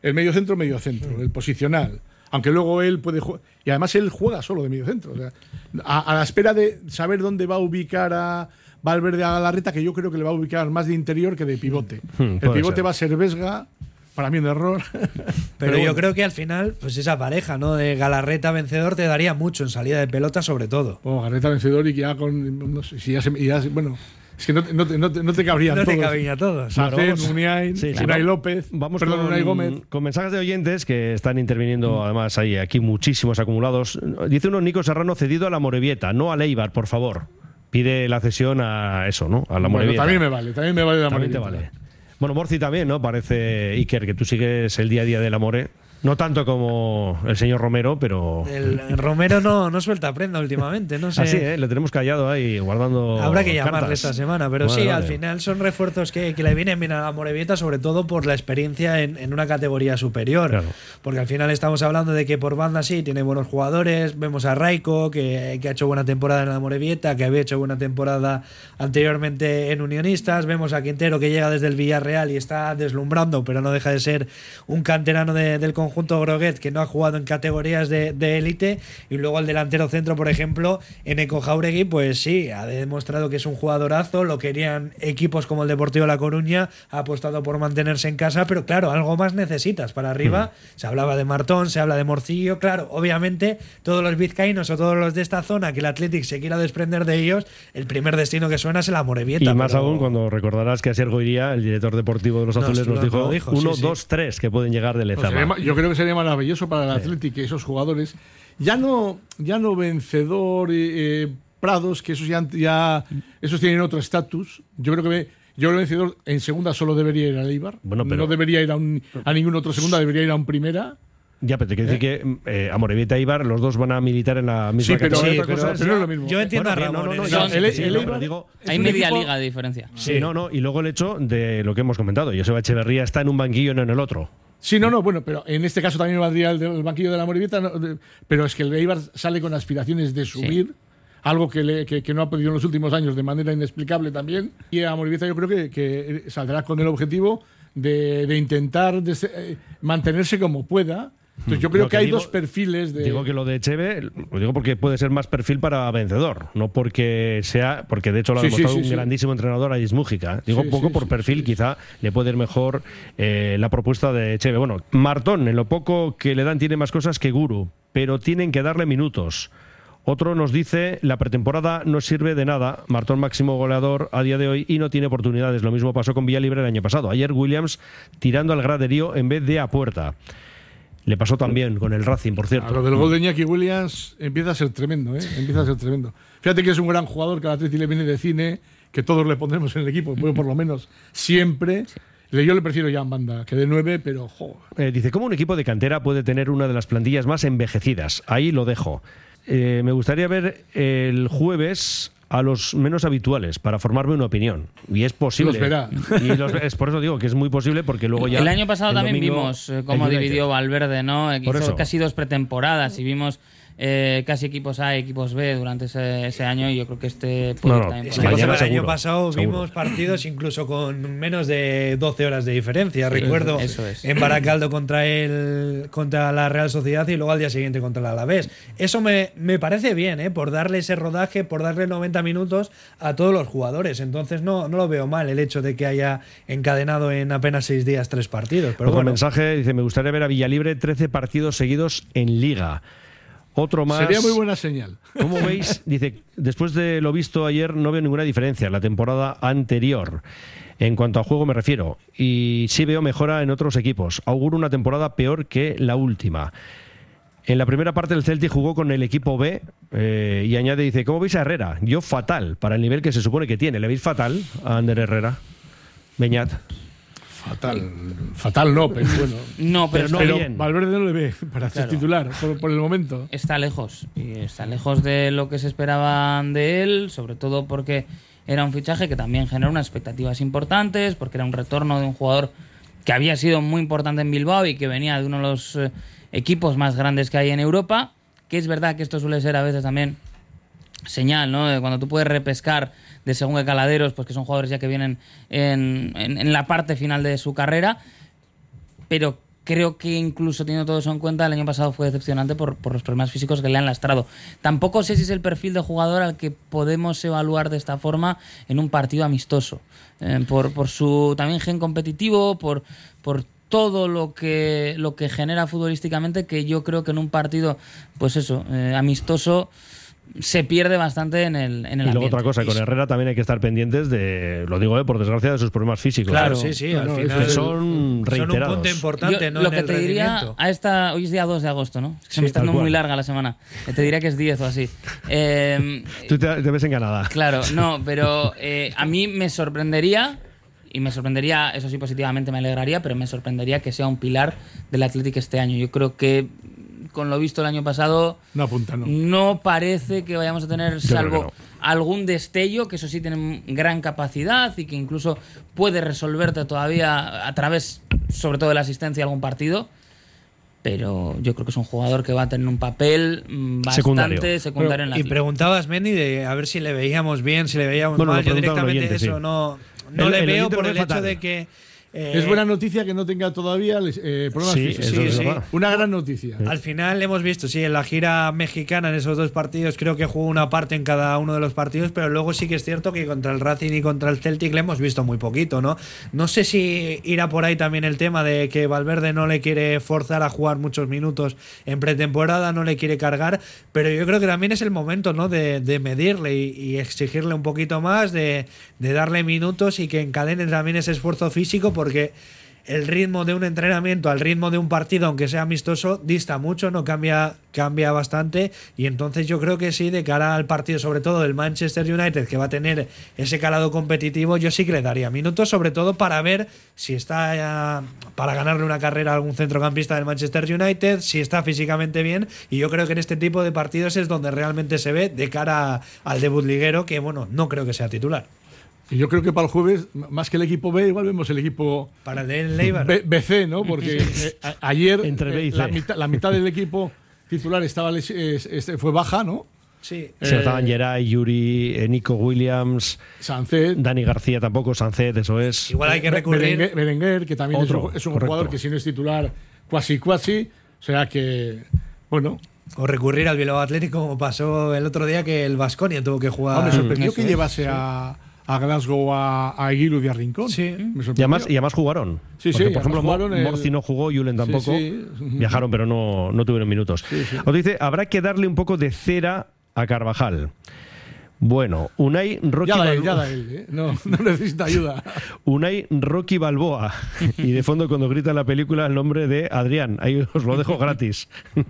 el medio centro, medio centro, el posicional. Aunque luego él puede jugar. Y además él juega solo de medio centro. O sea, a, a la espera de saber dónde va a ubicar a Valverde a Galarreta, que yo creo que le va a ubicar más de interior que de pivote. Hmm, el pivote ser. va a ser Vesga, para mí un error. Pero, Pero yo bueno. creo que al final, pues esa pareja, ¿no? De Galarreta vencedor te daría mucho en salida de pelota, sobre todo. Bueno, Galarreta vencedor y que ya con. No sé, si ya se. Ya se bueno, es que no, te- no, te- no, te, no te cabrían No todos. te cabía a todos. Claro, Sacen, vamos. Uniain, Sí, sí, Unai va- López, Vamos perdón, con, Unai Gómez. con mensajes de oyentes que están interviniendo, además hay aquí muchísimos acumulados. Dice uno, Nico Serrano cedido a la Morevieta, no al Eibar, por favor. Pide la cesión a eso, ¿no? A la Bueno, Morevieta. también me vale, también me vale la También te Morevieta. vale. Bueno, Morci también, ¿no? Parece, Iker, que tú sigues el día a día de la More. No tanto como el señor Romero, pero... El Romero no, no suelta prenda últimamente, no sé. Así, ¿eh? Le tenemos callado ahí, guardando Habrá que llamarle cartas. esta semana, pero Vale, sí, vale. al final son refuerzos que, que le vienen bien a la Morevieta, sobre todo por la experiencia en, en una categoría superior. Claro. Porque al final estamos hablando de que por banda sí tiene buenos jugadores. Vemos a Raiko, que, que ha hecho buena temporada en la Morevieta, que había hecho buena temporada anteriormente en Unionistas. Vemos a Quintero, que llega desde el Villarreal y está deslumbrando, pero no deja de ser un canterano de- del conjunto Groguet, que no ha jugado en categorías de de élite. Y luego el delantero centro, por ejemplo, Eneko Jauregui, pues sí, ha demostrado que es un jugadorazo. Lo querían equipos como el Deportivo La Coruña, ha apostado por mantenerse en casa, pero claro, algo más necesitas para arriba. Se hablaba de Martón, se habla de Morcillo, claro, obviamente todos los vizcaínos o todos los de esta zona que el Athletic se quiera desprender de ellos, el primer destino que suena es el Amorebieta. Y más pero- aún cuando recordarás que Asier Goiría, el director deportivo de los Nos Azules, lo- nos dijo, lo dijo, uno, sí, sí. dos, tres que pueden llegar de Pues sería Lezama. ma- yo creo que sería maravilloso para el Athletic que esos jugadores, ya no, ya no vencedor, eh, eh, Prados, que esos ya, ya esos tienen otro estatus. Yo creo que me- yo creo que el vencedor en segunda solo debería ir a Eibar. Bueno, pero- no debería ir a, un, a ningún otro segunda, debería ir a un primera. Ya, pero te quiero decir que eh, Amorebieta y Eibar, los dos van a militar en la misma Sí, pero, categoría. sí, Otra pero- cosa es pero ya- no es lo mismo. Yo entiendo Bueno, a que no, Ramón. no, no, en ya, ese el- sí, sentido. no, el pero Eibar- digo, es Hay un media equipo- liga de diferencia. sí, no, no, y luego el hecho de lo que hemos comentado, Joseba Echeverría está en un banquillo y no en el otro. Sí, no, no, bueno, pero en este caso también valdría el, del- el banquillo de la Morevieta, no, de- pero es que el Eibar sale con aspiraciones de subir, algo que, le- que, que no ha podido en los últimos años de manera inexplicable también. Y a Morevieta yo creo que, que saldrá con el objetivo de, de intentar des- eh, mantenerse como pueda. Entonces yo creo Lo que, que hay digo- dos perfiles de... Digo que lo de Echeve, lo digo porque puede ser más perfil para vencedor, no porque sea, porque de hecho lo ha Sí, sí, demostrado sí, un sí. grandísimo entrenador, Ayes Mújica. Digo Sí, poco sí, por sí, perfil, sí. quizá le puede ir mejor eh, la propuesta de Echeve. Bueno, Martón, en lo poco que le dan, tiene más cosas que Guru, pero tienen que darle minutos. Otro nos dice, la pretemporada no sirve de nada. Martón máximo goleador a día de hoy y no tiene oportunidades. Lo mismo pasó con Villalibre el año pasado. Ayer Williams tirando al graderío en vez de a puerta. Le pasó también con el Racing, por A cierto. lo del gol de Iñaki Williams empieza a ser tremendo, ¿eh? Empieza a ser tremendo. Fíjate que es un gran jugador, que al Atleti le viene de cine, que todos le pondremos en el equipo, pues por lo menos siempre. Yo le prefiero ya en banda, que de nueve, pero jo, Eh, dice, ¿cómo un equipo de cantera puede tener una de las plantillas más envejecidas? Ahí lo dejo. Eh, me gustaría ver el jueves a los menos habituales para formarme una opinión. Y es posible. Los verá. Y los- es por eso digo que es muy posible porque luego ya... El año pasado el también domingo, vimos eh, el cómo United. dividió Valverde, ¿no? Que Por hizo eso. casi dos pretemporadas y vimos eh, casi equipos A y equipos B durante ese, ese año y yo creo que este puede No, ir no, también Es por que ahí. Mañana el año seguro, pasado seguro. vimos partidos incluso con menos de doce horas de diferencia. Sí, Recuerdo eso es. en Baracaldo contra el contra la Real Sociedad y luego al día siguiente contra el Alavés. Eso me, me parece bien, ¿eh? Por darle ese rodaje, por darle noventa minutos a todos los jugadores. Entonces no, no lo veo mal el hecho de que haya encadenado en apenas seis días tres partidos. Pero Otro bueno, mensaje, dice, me gustaría ver a Villalibre trece partidos seguidos en Liga. Otro más. sería muy buena señal. ¿Cómo veis? Dice, después de lo visto ayer no veo ninguna diferencia en la temporada anterior. En cuanto a juego me refiero. Y sí veo mejora en otros equipos. Auguro una temporada peor que la última. En la primera parte el Celtic jugó con el equipo B eh, y añade, dice, ¿cómo veis a Herrera? Yo fatal, para el nivel que se supone que tiene. ¿Le veis fatal a Ander Herrera? Beñat. Fatal. Fatal no, pero bueno. No, pero, Pero no está, Pero bien. Valverde no le ve para ser Claro. titular por, por el momento. está lejos. Y está lejos de lo que se esperaban de él, sobre todo porque era un fichaje que también generó unas expectativas importantes, porque era un retorno de un jugador que había sido muy importante en Bilbao y que venía de uno de los eh, equipos más grandes que hay en Europa, que es verdad que esto suele ser a veces también señal, ¿no? De cuando tú puedes repescar de según qué caladeros, pues que son jugadores ya que vienen en, en, en la parte final de su carrera, pero creo que incluso teniendo todo eso en cuenta, el año pasado fue decepcionante por, por los problemas físicos que le han lastrado. Tampoco sé si es el perfil de jugador al que podemos evaluar de esta forma en un partido amistoso. Eh, por, por su también gen competitivo, por, por todo lo que, lo que genera futbolísticamente, que yo creo que en un partido, pues eso, eh, amistoso, se pierde bastante en el, en el Y luego ambiente. otra cosa, con Herrera también hay que estar pendientes de, lo digo eh, por desgracia, de sus problemas físicos. Claro, ¿eh? sí, sí, No, al no, final que son reiterados. son un punto importante, Yo ¿no? lo en que el te diría rendimiento. a esta, hoy es día dos de agosto, ¿no? Es que se Sí, me está tal dando muy cual. larga la semana. Eh, Te diría que es diez o así. Eh, Tú te, te ves en Canadá. Claro, no, pero eh, a mí me sorprendería, y me sorprendería, eso sí, positivamente me alegraría, pero me sorprendería que sea un pilar del Athletic este año. Yo creo que, con lo visto el año pasado, No apunta, no. no parece que vayamos a tener, Yo creo salvo que no. algún destello, que eso sí tiene gran capacidad y que incluso puede resolverte todavía a través, sobre todo de la asistencia, algún partido. Pero yo creo que es un jugador que va a tener un papel mm, bastante Secundario. secundario, en la Y liga. preguntabas, Mendy, de a ver si le veíamos bien, si le veíamos Bueno, mal. lo Yo preguntaba un directamente oyente, eso sí. no, no El- le el veo oyente por lo el ve hecho fatal. de que... eh, Es buena noticia que no tenga todavía eh, problemas Sí, físicos. eso sí, es sí. verdad. Una gran noticia. Al final hemos visto, sí, en la gira mexicana, en esos dos partidos, creo que jugó una parte en cada uno de los partidos, pero luego sí que es cierto que contra el Racing y contra el Celtic le hemos visto muy poquito, ¿no? No sé si irá por ahí también el tema de que Valverde no le quiere forzar a jugar muchos minutos en pretemporada, no le quiere cargar, pero yo creo que también es el momento, ¿no? De, de medirle y, y exigirle un poquito más, de, de darle minutos y que encadene también ese esfuerzo físico, porque el ritmo de un entrenamiento al ritmo de un partido, aunque sea amistoso, dista mucho, no cambia, cambia bastante. Y entonces yo creo que sí, de cara al partido, sobre todo del Manchester United, que va a tener ese calado competitivo, yo sí que le daría minutos, sobre todo para ver si está ya, para ganarle una carrera a algún centrocampista del Manchester United, si está físicamente bien. Y yo creo que en este tipo de partidos es donde realmente se ve de cara al debut liguero, que bueno, no creo que sea titular. Y yo creo que para el jueves, más que el equipo B, igual vemos el equipo Para el de Leibar. B- BC, ¿no? Porque eh, a- ayer Entre B y eh, C. la, mitad, la mitad del equipo titular estaba les- es- este, fue baja, ¿no? Sí. Se Eh, notaban Geray, Yuri, eh, Nico Williams, Sancet, Dani García tampoco, Sancet, eso es. Igual hay que Be- recurrir. Berenguer, Berenguer, que también Otro, es un, es un correcto. jugador que si no es titular, cuasi cuasi. O sea que, bueno, O recurrir al Bilbao Atlético, como pasó el otro día que el Baskonia tuvo que jugar. ah, me sorprendió eso que es. llevase a, a Glasgow a, a Aguilu y a Rincón. Sí. Me Y sorprendió. además, y además jugaron. Sí, Porque, sí, por ejemplo, además Mo- jugaron el- Morci no jugó, Julen tampoco. Sí, sí. Viajaron, pero no, no tuvieron minutos. Sí, sí. Os dice, habrá que darle un poco de cera a Carvajal. Bueno, Unai Rocky Ya da él, Balbo- ya da él, ¿eh? no, no necesita ayuda. Unai Rocky Balboa. Y de fondo, cuando grita en la película el nombre de Adrián. Ahí os lo dejo gratis.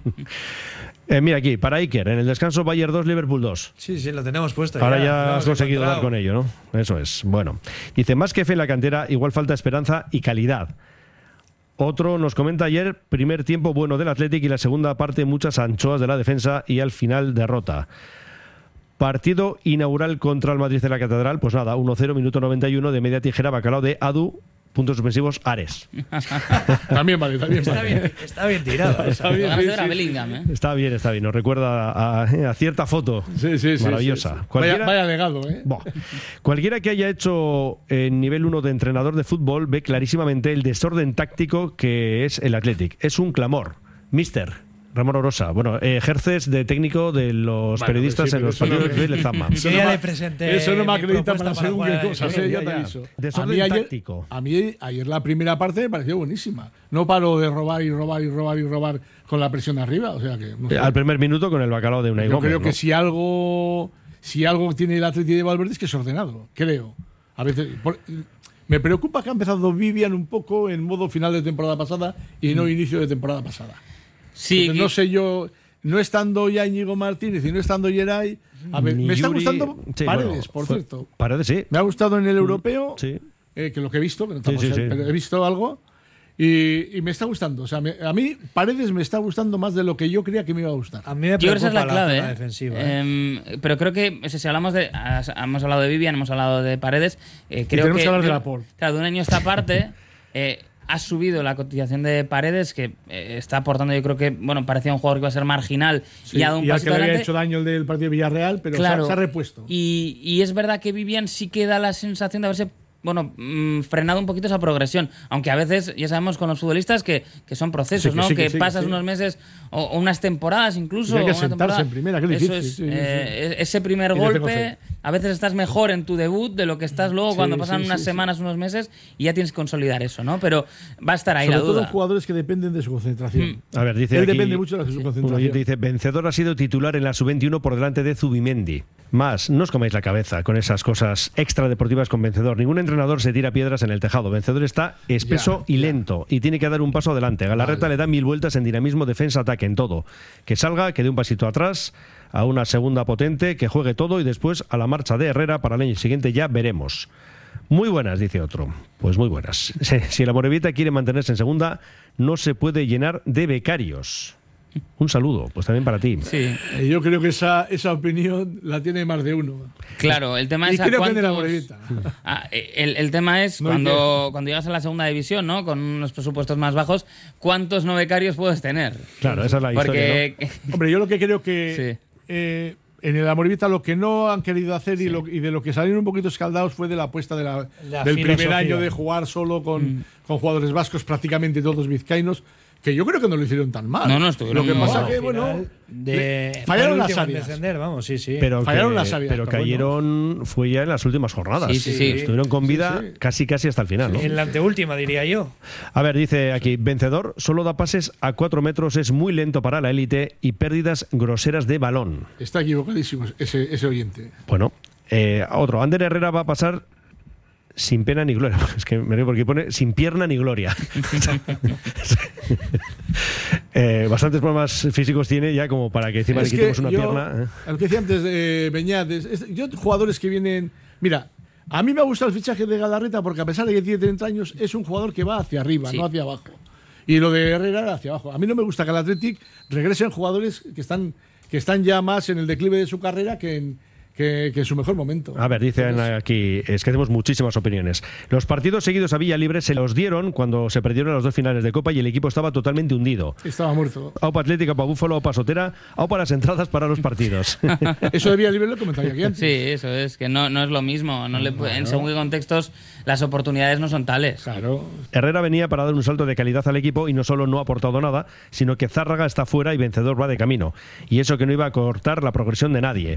Eh, mira aquí, para Iker, en el descanso Bayern dos, Liverpool dos. Sí, sí, lo tenemos puesto. Ahora ya, lo has hemos conseguido dar encontrado. con ello, ¿no? Eso es. Bueno. Dice, más que fe en la cantera, igual falta esperanza y calidad. Otro nos comenta ayer, primer tiempo bueno del Athletic y la segunda parte muchas anchoas de la defensa y al final derrota. Partido inaugural contra el Madrid de la Catedral, pues nada, uno cero, minuto noventa y uno de media tijera, bacalao de Adu, puntos suspensivos, Ares. También vale, también Está vale. bien, está bien tirado. Está bien, Ganas sí, de ver a sí, Bellingham, ¿eh? Está bien, está bien, nos recuerda a, a cierta foto Sí, sí, sí, maravillosa. sí, sí. Cualquiera- Vaya, vaya legado, ¿eh? Buah. Cualquiera que haya hecho en nivel uno de entrenador de fútbol ve clarísimamente el desorden táctico que es el Athletic. Es un clamor. Mister Ramón Orosa. Bueno, eh, ejerces de técnico de los Bueno, periodistas sí, en pero los eso no partidos me- de Lezama. Yo Eso ya no le me- presenté. Eso no me mi acredita propuesta para según jugar qué en el cosas, Sevilla. ¿eh? Ya Ya, te ya. aviso. A Desorden mí, ayer, táctico. a mí ayer la primera parte me pareció buenísima. No paro de robar y robar y robar y robar con la presión arriba. O sea que, no sé. Al primer minuto con el bacalao de Unai Yo Gómez, creo ¿no? que si algo, si algo tiene el Atleti de Valverde es que es ordenado, creo. A veces por- me preocupa que ha empezado Vivian un poco en modo final de temporada pasada y no inicio de temporada pasada. Sí, Entonces, no sé yo, no estando ya Íñigo Martínez y no estando Geray, a ver, Ni me está Yuri- gustando Sí, Paredes, bueno, por fue- cierto. Paredes, sí. Me ha gustado en el europeo, Sí. eh, que lo que he visto, que no Sí, estamos sí, ahí, sí. pero he visto algo y, y me está gustando. O sea, me- a mí Paredes me está gustando más de lo que yo creía que me iba a gustar. A mí me Yo creo que esa es la preocupa clave. zona ¿eh? defensiva, ¿eh? Em, pero creo que o sea, si hablamos de. has- Hemos hablado de Vivian, hemos hablado de Paredes. eh, creo tenemos que hablar de de- Laporte. Claro, de un año a esta parte. eh, ha subido la cotización de Paredes, que eh, está aportando, yo creo que, bueno, parecía un jugador que iba a ser marginal Sí, y ha dado un y al pasito que le había adelante. hecho daño el del partido de Villarreal, pero se ha- Claro. se, ha repuesto. Y, y es verdad que Vivian sí que da la sensación de haberse bueno, mmm, frenado un poquito esa progresión. Aunque a veces, ya sabemos con los futbolistas que, que son procesos, Sí, que ¿no? sí, que que sí, pasas que sí. unos meses o, o unas temporadas incluso. Y hay que una sentarse temporada. en primera, qué Eso difícil, es, sí, sí, eh, ese primer Y le tengo golpe, fe. a veces estás mejor en tu debut de lo que estás luego Sí, cuando pasan sí, unas sí, semanas, unos meses y ya tienes que consolidar eso, ¿no? Pero va a estar ahí Sobre la todo duda. jugadores que dependen de su concentración. A ver, dice Él aquí, depende mucho de su un concentración. oyente dice, vencedor ha sido titular en la sub veintiuno por delante de Zubimendi. Más, no os comáis la cabeza con esas cosas extradeportivas con Vencedor. Ningún entrenador se tira piedras en el tejado. Vencedor está espeso Ya, y ya. lento y tiene que dar un paso adelante. Galarreta Vale. le da mil vueltas en dinamismo, defensa, ataque, en todo. Que salga, que dé un pasito atrás, a una segunda potente, que juegue todo y después a la marcha de Herrera para el año siguiente ya veremos. Muy buenas, dice otro. Pues muy buenas. Si, si la Morevieta quiere mantenerse en segunda, no se puede llenar de becarios. Un saludo, pues también para ti. Sí, Eh, Yo creo que esa, esa opinión la tiene más de uno. claro, el tema Y es a creo que de la cuántos- Morevieta. Ah, el, el tema es No hay cuando, cuando llegas a la segunda división, ¿no? Con unos presupuestos más bajos, ¿cuántos no becarios puedes tener? Claro, esa es la historia, Porque Hombre, yo lo que creo que Sí. eh, en el Amorvita lo que no han querido hacer y, lo- y de lo que salieron un poquito escaldados fue de la apuesta de la- La del primer filosofía. año de jugar solo con, Mm. con jugadores vascos, prácticamente todos vizcaínos, que yo creo que no lo hicieron tan mal. No, no, estuvieron Lo que muy pasa mal. que, Al bueno, final, de, le- fallaron el las último en áreas. descender, vamos, sí, sí. Pero, Fallaron que- las áreas, pero pero cayeron, fue ya en las últimas jornadas. Sí, sí, sí. Estuvieron con vida Sí, sí. casi casi hasta el final, ¿no? En la anteúltima, diría yo. A ver, dice aquí, vencedor solo da pases a cuatro metros, es muy lento para la élite y pérdidas groseras de balón. está equivocadísimo ese, ese oyente. Bueno, eh, otro, Ander Herrera va a pasar sin pena ni gloria. Es que me río porque pone sin pierna ni gloria. eh, bastantes problemas físicos tiene ya como para que encima Es le que quitemos una yo, pierna. ¿eh? Lo que decía antes de Beñat, es- es- yo jugadores que vienen... Mira, a mí me ha gustado el fichaje de Galarreta porque a pesar de que tiene treinta años, es un jugador que va hacia arriba, Sí. no hacia abajo. Y lo de Herrera era hacia abajo. A mí no me gusta que el Athletic regresen jugadores que están, que están ya más en el declive de su carrera que en, que, que en su mejor momento. A ver, dicen aquí, es que tenemos muchísimas opiniones. Los partidos seguidos a Villalibre se los dieron cuando se perdieron las dos finales de Copa y el equipo estaba totalmente hundido. Estaba muerto. Aupa Atlética, Aupa Búfalo, Aupa Sotera, Aupa las entradas para los partidos. Eso debía libre lo comentaría aquí antes. sí, eso es, que no, no es lo mismo. No le, pu- En según qué contextos, las oportunidades no son tales. Claro. Herrera venía para dar un salto de calidad al equipo y no solo no ha aportado nada, sino que Zárraga está fuera y Vencedor va de camino. Y eso que no iba a cortar la progresión de nadie.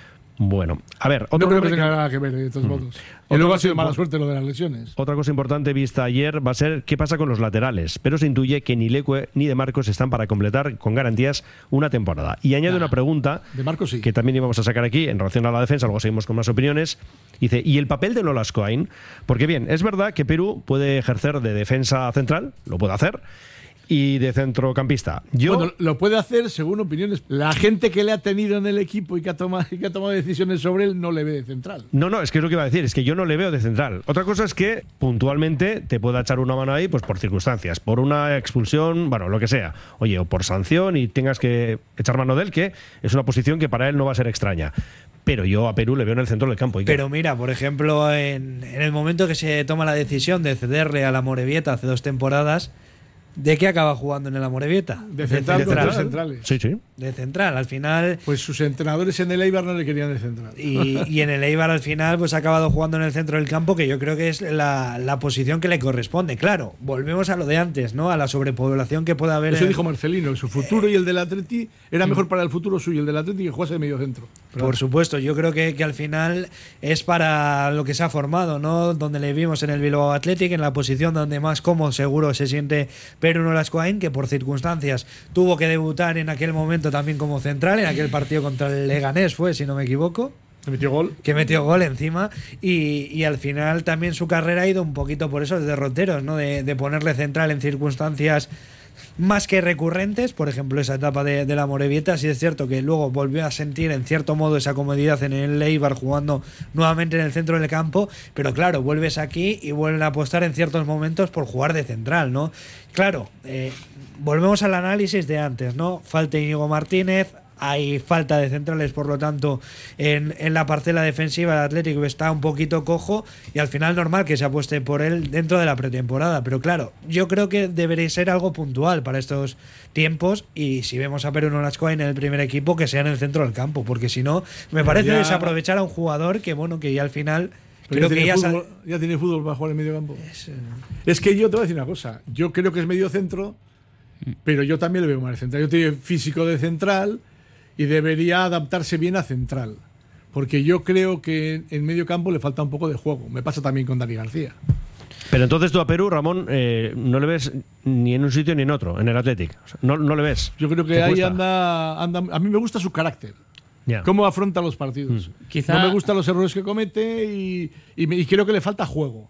Bueno, a ver, otro No creo que nombre tenga que- nada que ver, de todos modos. Y Otra luego ha cosa sido mala impor- suerte lo de las lesiones. Otra cosa importante vista ayer va a ser qué pasa con los laterales, pero se intuye que ni Leque ni De Marcos están para completar con garantías una temporada. Y añade una pregunta De Marcos sí. que también íbamos a sacar aquí en relación a la defensa, luego seguimos con más opiniones. Dice, ¿y el papel de Lolas Coain? Porque bien, es verdad que Perú puede ejercer de defensa central, lo puede hacer, y de centrocampista. Yo, Bueno, lo puede hacer según opiniones. La gente que le ha tenido en el equipo y que ha tomado, y que ha tomado decisiones sobre él no le ve de central. no, no, es que es lo que iba a decir, es que yo no le veo de central. Otra cosa es que puntualmente te pueda echar una mano ahí, pues por circunstancias, por una expulsión, bueno, lo que sea. Oye, o por sanción y tengas que echar mano de él, que es una posición que para él no va a ser extraña. Pero yo a Perú le veo en el centro del campo. Iker. Pero mira, por ejemplo, en, en el momento que se toma la decisión de cederle a la Morevieta hace dos temporadas, ¿de qué acaba jugando en el Amorebieta? De central con tres centrales. Sí, sí. De central, al final. Pues sus entrenadores en el Eibar no le querían de central. Y, y en el Eibar al final pues ha acabado jugando en el centro del campo, que yo creo que es la, la posición que le corresponde. Claro, volvemos a lo de antes, ¿no? A la sobrepoblación que puede haber. Eso en- dijo Marcelino, que su futuro y el del Atleti era mejor para el futuro suyo, el del Atleti, que jugase de medio centro. Por supuesto, yo creo que, que al final es para lo que se ha formado, ¿no? Donde le vimos en el Bilbao Athletic, en la posición donde más cómodo seguro se siente Perú Nolascoain, que por circunstancias tuvo que debutar en aquel momento también como central, en aquel partido contra el Leganés fue, si no me equivoco. Se metió gol. Que metió gol encima y, y al final también su carrera ha ido un poquito por esos derroteros, ¿no? De, de ponerle central en circunstancias más que recurrentes, por ejemplo esa etapa de, de la Morevieta. Sí es cierto que luego volvió a sentir en cierto modo esa comodidad en el Eibar jugando nuevamente en el centro del campo, pero claro, vuelves aquí y vuelven a apostar en ciertos momentos por jugar de central, ¿no? Claro, eh, volvemos al análisis de antes, ¿no? Falta Íñigo Martínez, hay falta de centrales, por lo tanto, en, en la parcela defensiva del Atlético está un poquito cojo y al final normal que se apueste por él dentro de la pretemporada. Pero claro, yo creo que debería ser algo puntual para estos tiempos y si vemos a Perú Nolascoain en el primer equipo, que sea en el centro del campo, porque si no, me parece ya- desaprovechar a un jugador que, bueno, que ya al final Pero Creo ya, que tiene ya, fútbol, ya tiene fútbol para jugar en medio campo. Es, eh... es que yo te voy a decir una cosa. Yo creo que es medio centro, pero yo también le veo mal central. Yo tengo físico de central y debería adaptarse bien a central. Porque yo creo que en medio campo le falta un poco de juego. Me pasa también con Dani García. Pero entonces tú a Perú, Ramón, eh, no le ves ni en un sitio ni en otro, en el Athletic. O sea, no, no le ves. Yo creo que ahí anda, anda... A mí me gusta su carácter. Yeah. Cómo afronta los partidos. Mm. Quizá... No me gustan los errores que comete y, y, me, y creo que le falta juego.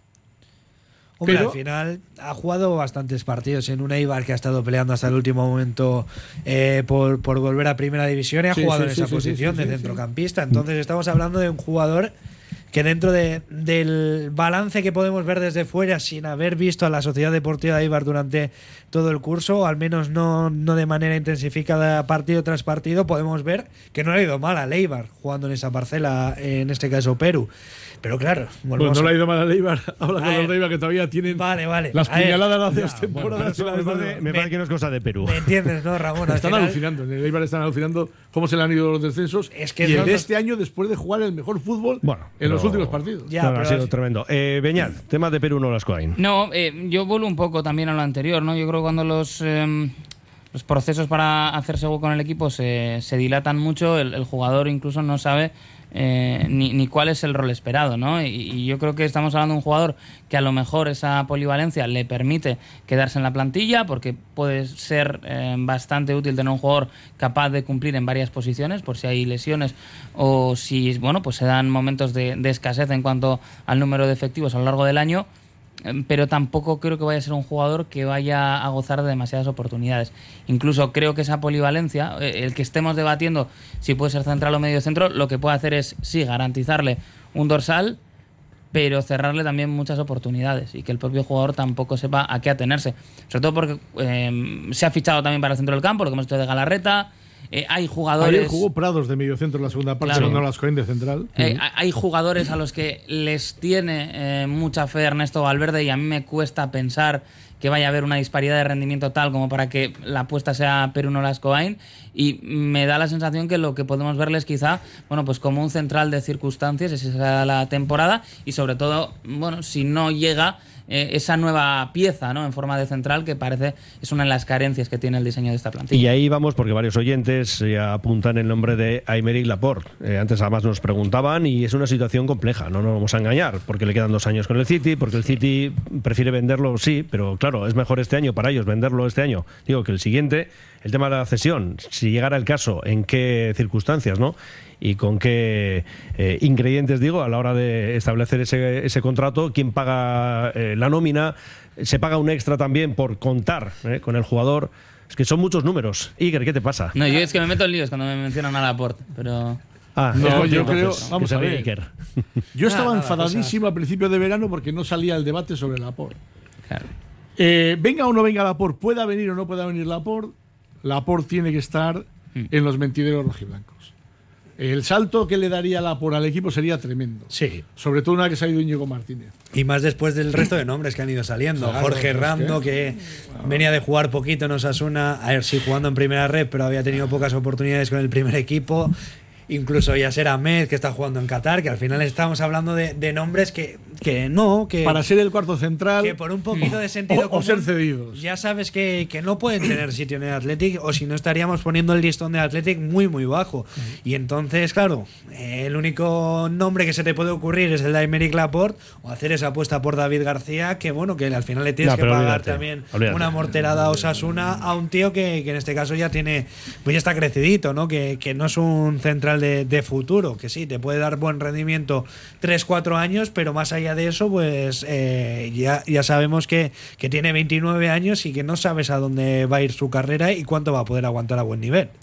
Hombre, Pero, al final ha jugado bastantes partidos en un Eibar que ha estado peleando hasta el último momento eh, por, por volver a Primera División y ha sí, jugado sí, en esa sí, posición sí, sí, de sí, centrocampista. Sí. Entonces estamos hablando de un jugador que dentro de, del balance que podemos ver desde fuera, sin haber visto a la Sociedad Deportiva de Eibar durante todo el curso, o al menos no, no de manera intensificada partido tras partido, podemos ver que no le ha ido mal al Eibar jugando en esa parcela, en este caso Perú. Pero claro, bueno, no le ha ido mal al Eibar. Habla con los de Eibar que todavía tienen vale, vale. las puñaladas de hace ya, dos temporadas. Bueno, me, parece, me parece que no es cosa de Perú. ¿Me entiendes, no, Ramón? Están final, alucinando. En el Eibar están alucinando cómo se le han ido los descensos. Es que y no, el de este año, después de jugar el mejor fútbol bueno, en los últimos partidos. Ya, no, no, ha sido es... tremendo. Eh, Beñat, tema de Perú, no las Coain. No, eh, yo vuelvo un poco también a lo anterior, ¿no? Yo creo que cuando los... Eh, los procesos para hacerse hueco con el equipo se, se dilatan mucho, el, el jugador incluso no sabe eh, ni, ni cuál es el rol esperado, ¿no? Y, y yo creo que estamos hablando de un jugador que a lo mejor esa polivalencia le permite quedarse en la plantilla, porque puede ser eh, bastante útil tener un jugador capaz de cumplir en varias posiciones, por si hay lesiones o si, bueno, pues se dan momentos de, de escasez en cuanto al número de efectivos a lo largo del año. Pero tampoco creo que vaya a ser un jugador que vaya a gozar de demasiadas oportunidades. Incluso creo que esa polivalencia, el que estemos debatiendo si puede ser central o medio centro, lo que puede hacer es, sí, garantizarle un dorsal, pero cerrarle también muchas oportunidades y que el propio jugador tampoco sepa a qué atenerse. Sobre todo porque eh, se ha fichado también para el centro del campo, lo que hemos hecho de Galarreta. Eh, hay jugadores... Ayer jugó Prados de medio centro en la segunda parte, claro. no las Coain de central. Eh, uh-huh. Hay jugadores a los que les tiene eh, mucha fe Ernesto Valverde y a mí me cuesta pensar que vaya a haber una disparidad de rendimiento tal como para que la apuesta sea Perú no las Coain, y me da la sensación que lo que podemos verles quizá, bueno, pues como un central de circunstancias, esa será la temporada, y sobre todo, bueno, si no llega eh, esa nueva pieza, ¿no?, en forma de central, que parece es una de las carencias que tiene el diseño de esta plantilla. Y ahí vamos, porque varios oyentes eh, apuntan el nombre de Aymeric Laporte. Eh, antes además nos preguntaban, y es una situación compleja, no nos vamos a engañar, porque le quedan dos años con el City, porque el City prefiere venderlo, sí, pero claro, es mejor este año para ellos venderlo este año, digo, que el siguiente. El tema de la cesión, si llegara el caso, en qué circunstancias, ¿no?, y con qué eh, ingredientes, digo, a la hora de establecer ese, ese contrato, quién paga eh, la nómina, se paga un extra también por contar eh, con el jugador. Es que son muchos números. Iker, ¿qué te pasa? No, yo es que me meto en líos cuando me mencionan a Laporte, pero... Ah, no, yo creo... Entonces, vamos a ver. Iker. Yo estaba nada, enfadadísimo al principio de verano porque no salía el debate sobre Laporte. Claro. Eh, venga o no venga Laporte, pueda venir o no pueda venir Laporte, Laporte tiene que estar mm. en los mentideros rojiblancos. El salto que le daría Laporte al equipo sería tremendo. Sí. Sobre todo una vez que se ha ido Íñigo Martínez. Y más después del resto de nombres que han ido saliendo. Claro, Jorge Rando, que bueno. venía de jugar poquito en Osasuna, a ver si jugando en primera red, pero había tenido pocas oportunidades con el primer equipo. Incluso Yasser Ahmed, que está jugando en Qatar, que al final estamos hablando de, de nombres que, que no, que... Para ser el cuarto central... Que por un poquito de sentido o, común... O ser cedidos. Ya sabes que, que no pueden tener sitio en el Athletic, o si no estaríamos poniendo el listón del Athletic muy, muy bajo. Uh-huh. Y entonces, claro, el único nombre que se te puede ocurrir es el de Aymeric Laporte, o hacer esa apuesta por David García, que bueno, que al final le tienes no, que pagar olvídate, también olvídate. una morterada a Osasuna a un tío que, que en este caso ya tiene... Pues ya está crecidito, ¿no? Que, que no es un central de, de futuro, que sí, te puede dar buen rendimiento tres cuatro años, pero más allá de eso, pues eh, ya, ya sabemos que, que tiene veintinueve años y que no sabes a dónde va a ir su carrera y cuánto va a poder aguantar a buen nivel.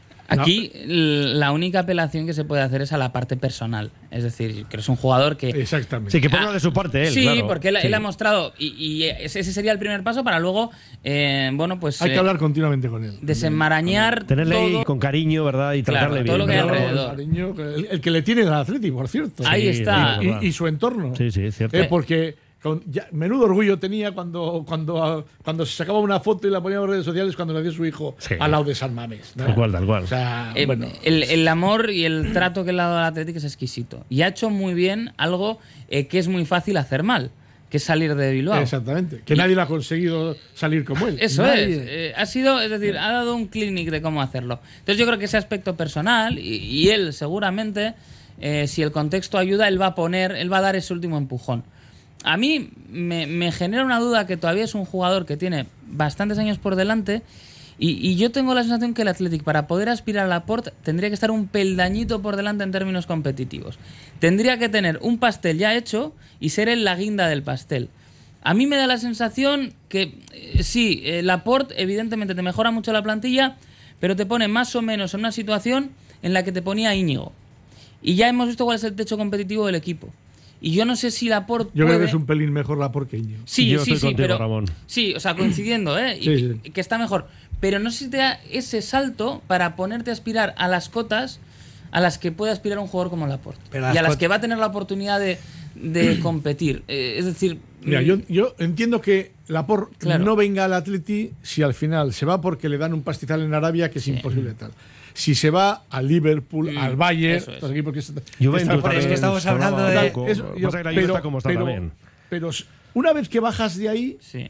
Aquí no. La única apelación que se puede hacer es a la parte personal. Es decir, que es un jugador que... Exactamente. Sí, que ponga ah, de su parte él. Sí, claro. porque él, sí. él ha mostrado... Y, y ese sería el primer paso para luego, eh, bueno, pues... Hay eh, que hablar continuamente con él. Desenmarañar Tenerle todo, ahí con cariño, ¿verdad? Y claro, tratarle todo bien. lo que hay ¿verdad? alrededor. Cariño, el, el que le tiene el Atlético, por cierto. Ahí sí, está. Y, y su entorno. Sí, sí, es cierto. Eh, porque con- ya- menudo orgullo tenía cuando, cuando, cuando se sacaba una foto y la ponía en las redes sociales cuando nació su hijo Sí. al lado de San Mamés, ¿no? Tal cual, tal cual. O sea, Eh, bueno. el, el amor y el trato que le ha dado al Atlético es exquisito. Y ha hecho muy bien algo eh, que es muy fácil hacer mal, que es salir de Bilbao. Exactamente. Que nadie le ha conseguido salir como él. Eso Nadie. es. eh, ha sido, es decir, ha dado un clinic de cómo hacerlo. Entonces yo creo que ese aspecto personal, y, y él seguramente, eh, si el contexto ayuda, él va a poner, él va a dar ese último empujón. A mí me, me genera una duda que todavía es un jugador que tiene bastantes años por delante y, y yo tengo la sensación que el Athletic, para poder aspirar a Laporte, tendría que estar un peldañito por delante en términos competitivos. Tendría que tener un pastel ya hecho y ser él la guinda del pastel. A mí me da la sensación que eh, sí, eh, Laporte evidentemente te mejora mucho la plantilla, pero te pone más o menos en una situación en la que te ponía Íñigo. Y ya hemos visto cuál es el techo competitivo del equipo. Y yo no sé si Laporte Yo puede... creo que es un pelín mejor la porqueño. Sí, Yo sí, estoy sí, contigo, pero Ramón. sí, o sea, coincidiendo, ¿eh? Y Sí, que- sí. que está mejor. Pero no sé si te da ese salto para ponerte a aspirar a las cotas a las que puede aspirar un jugador como Laporte. Pero Y las a las cot- que va a tener la oportunidad de, de competir. Eh, es decir, Mira, mm, yo, yo entiendo que Laporte Claro. no venga al Atleti si al final se va porque le dan un pastizal en Arabia que es imposible tal. Si se va al Liverpool, Mm, al Bayern, eso es. estos equipos que están- Juventus están- Pero es que estamos sonaba hablando un de- poco. Eso, Lo que yo- pasa es que la Juve está como está pero- también. pero una vez que bajas de ahí, sí.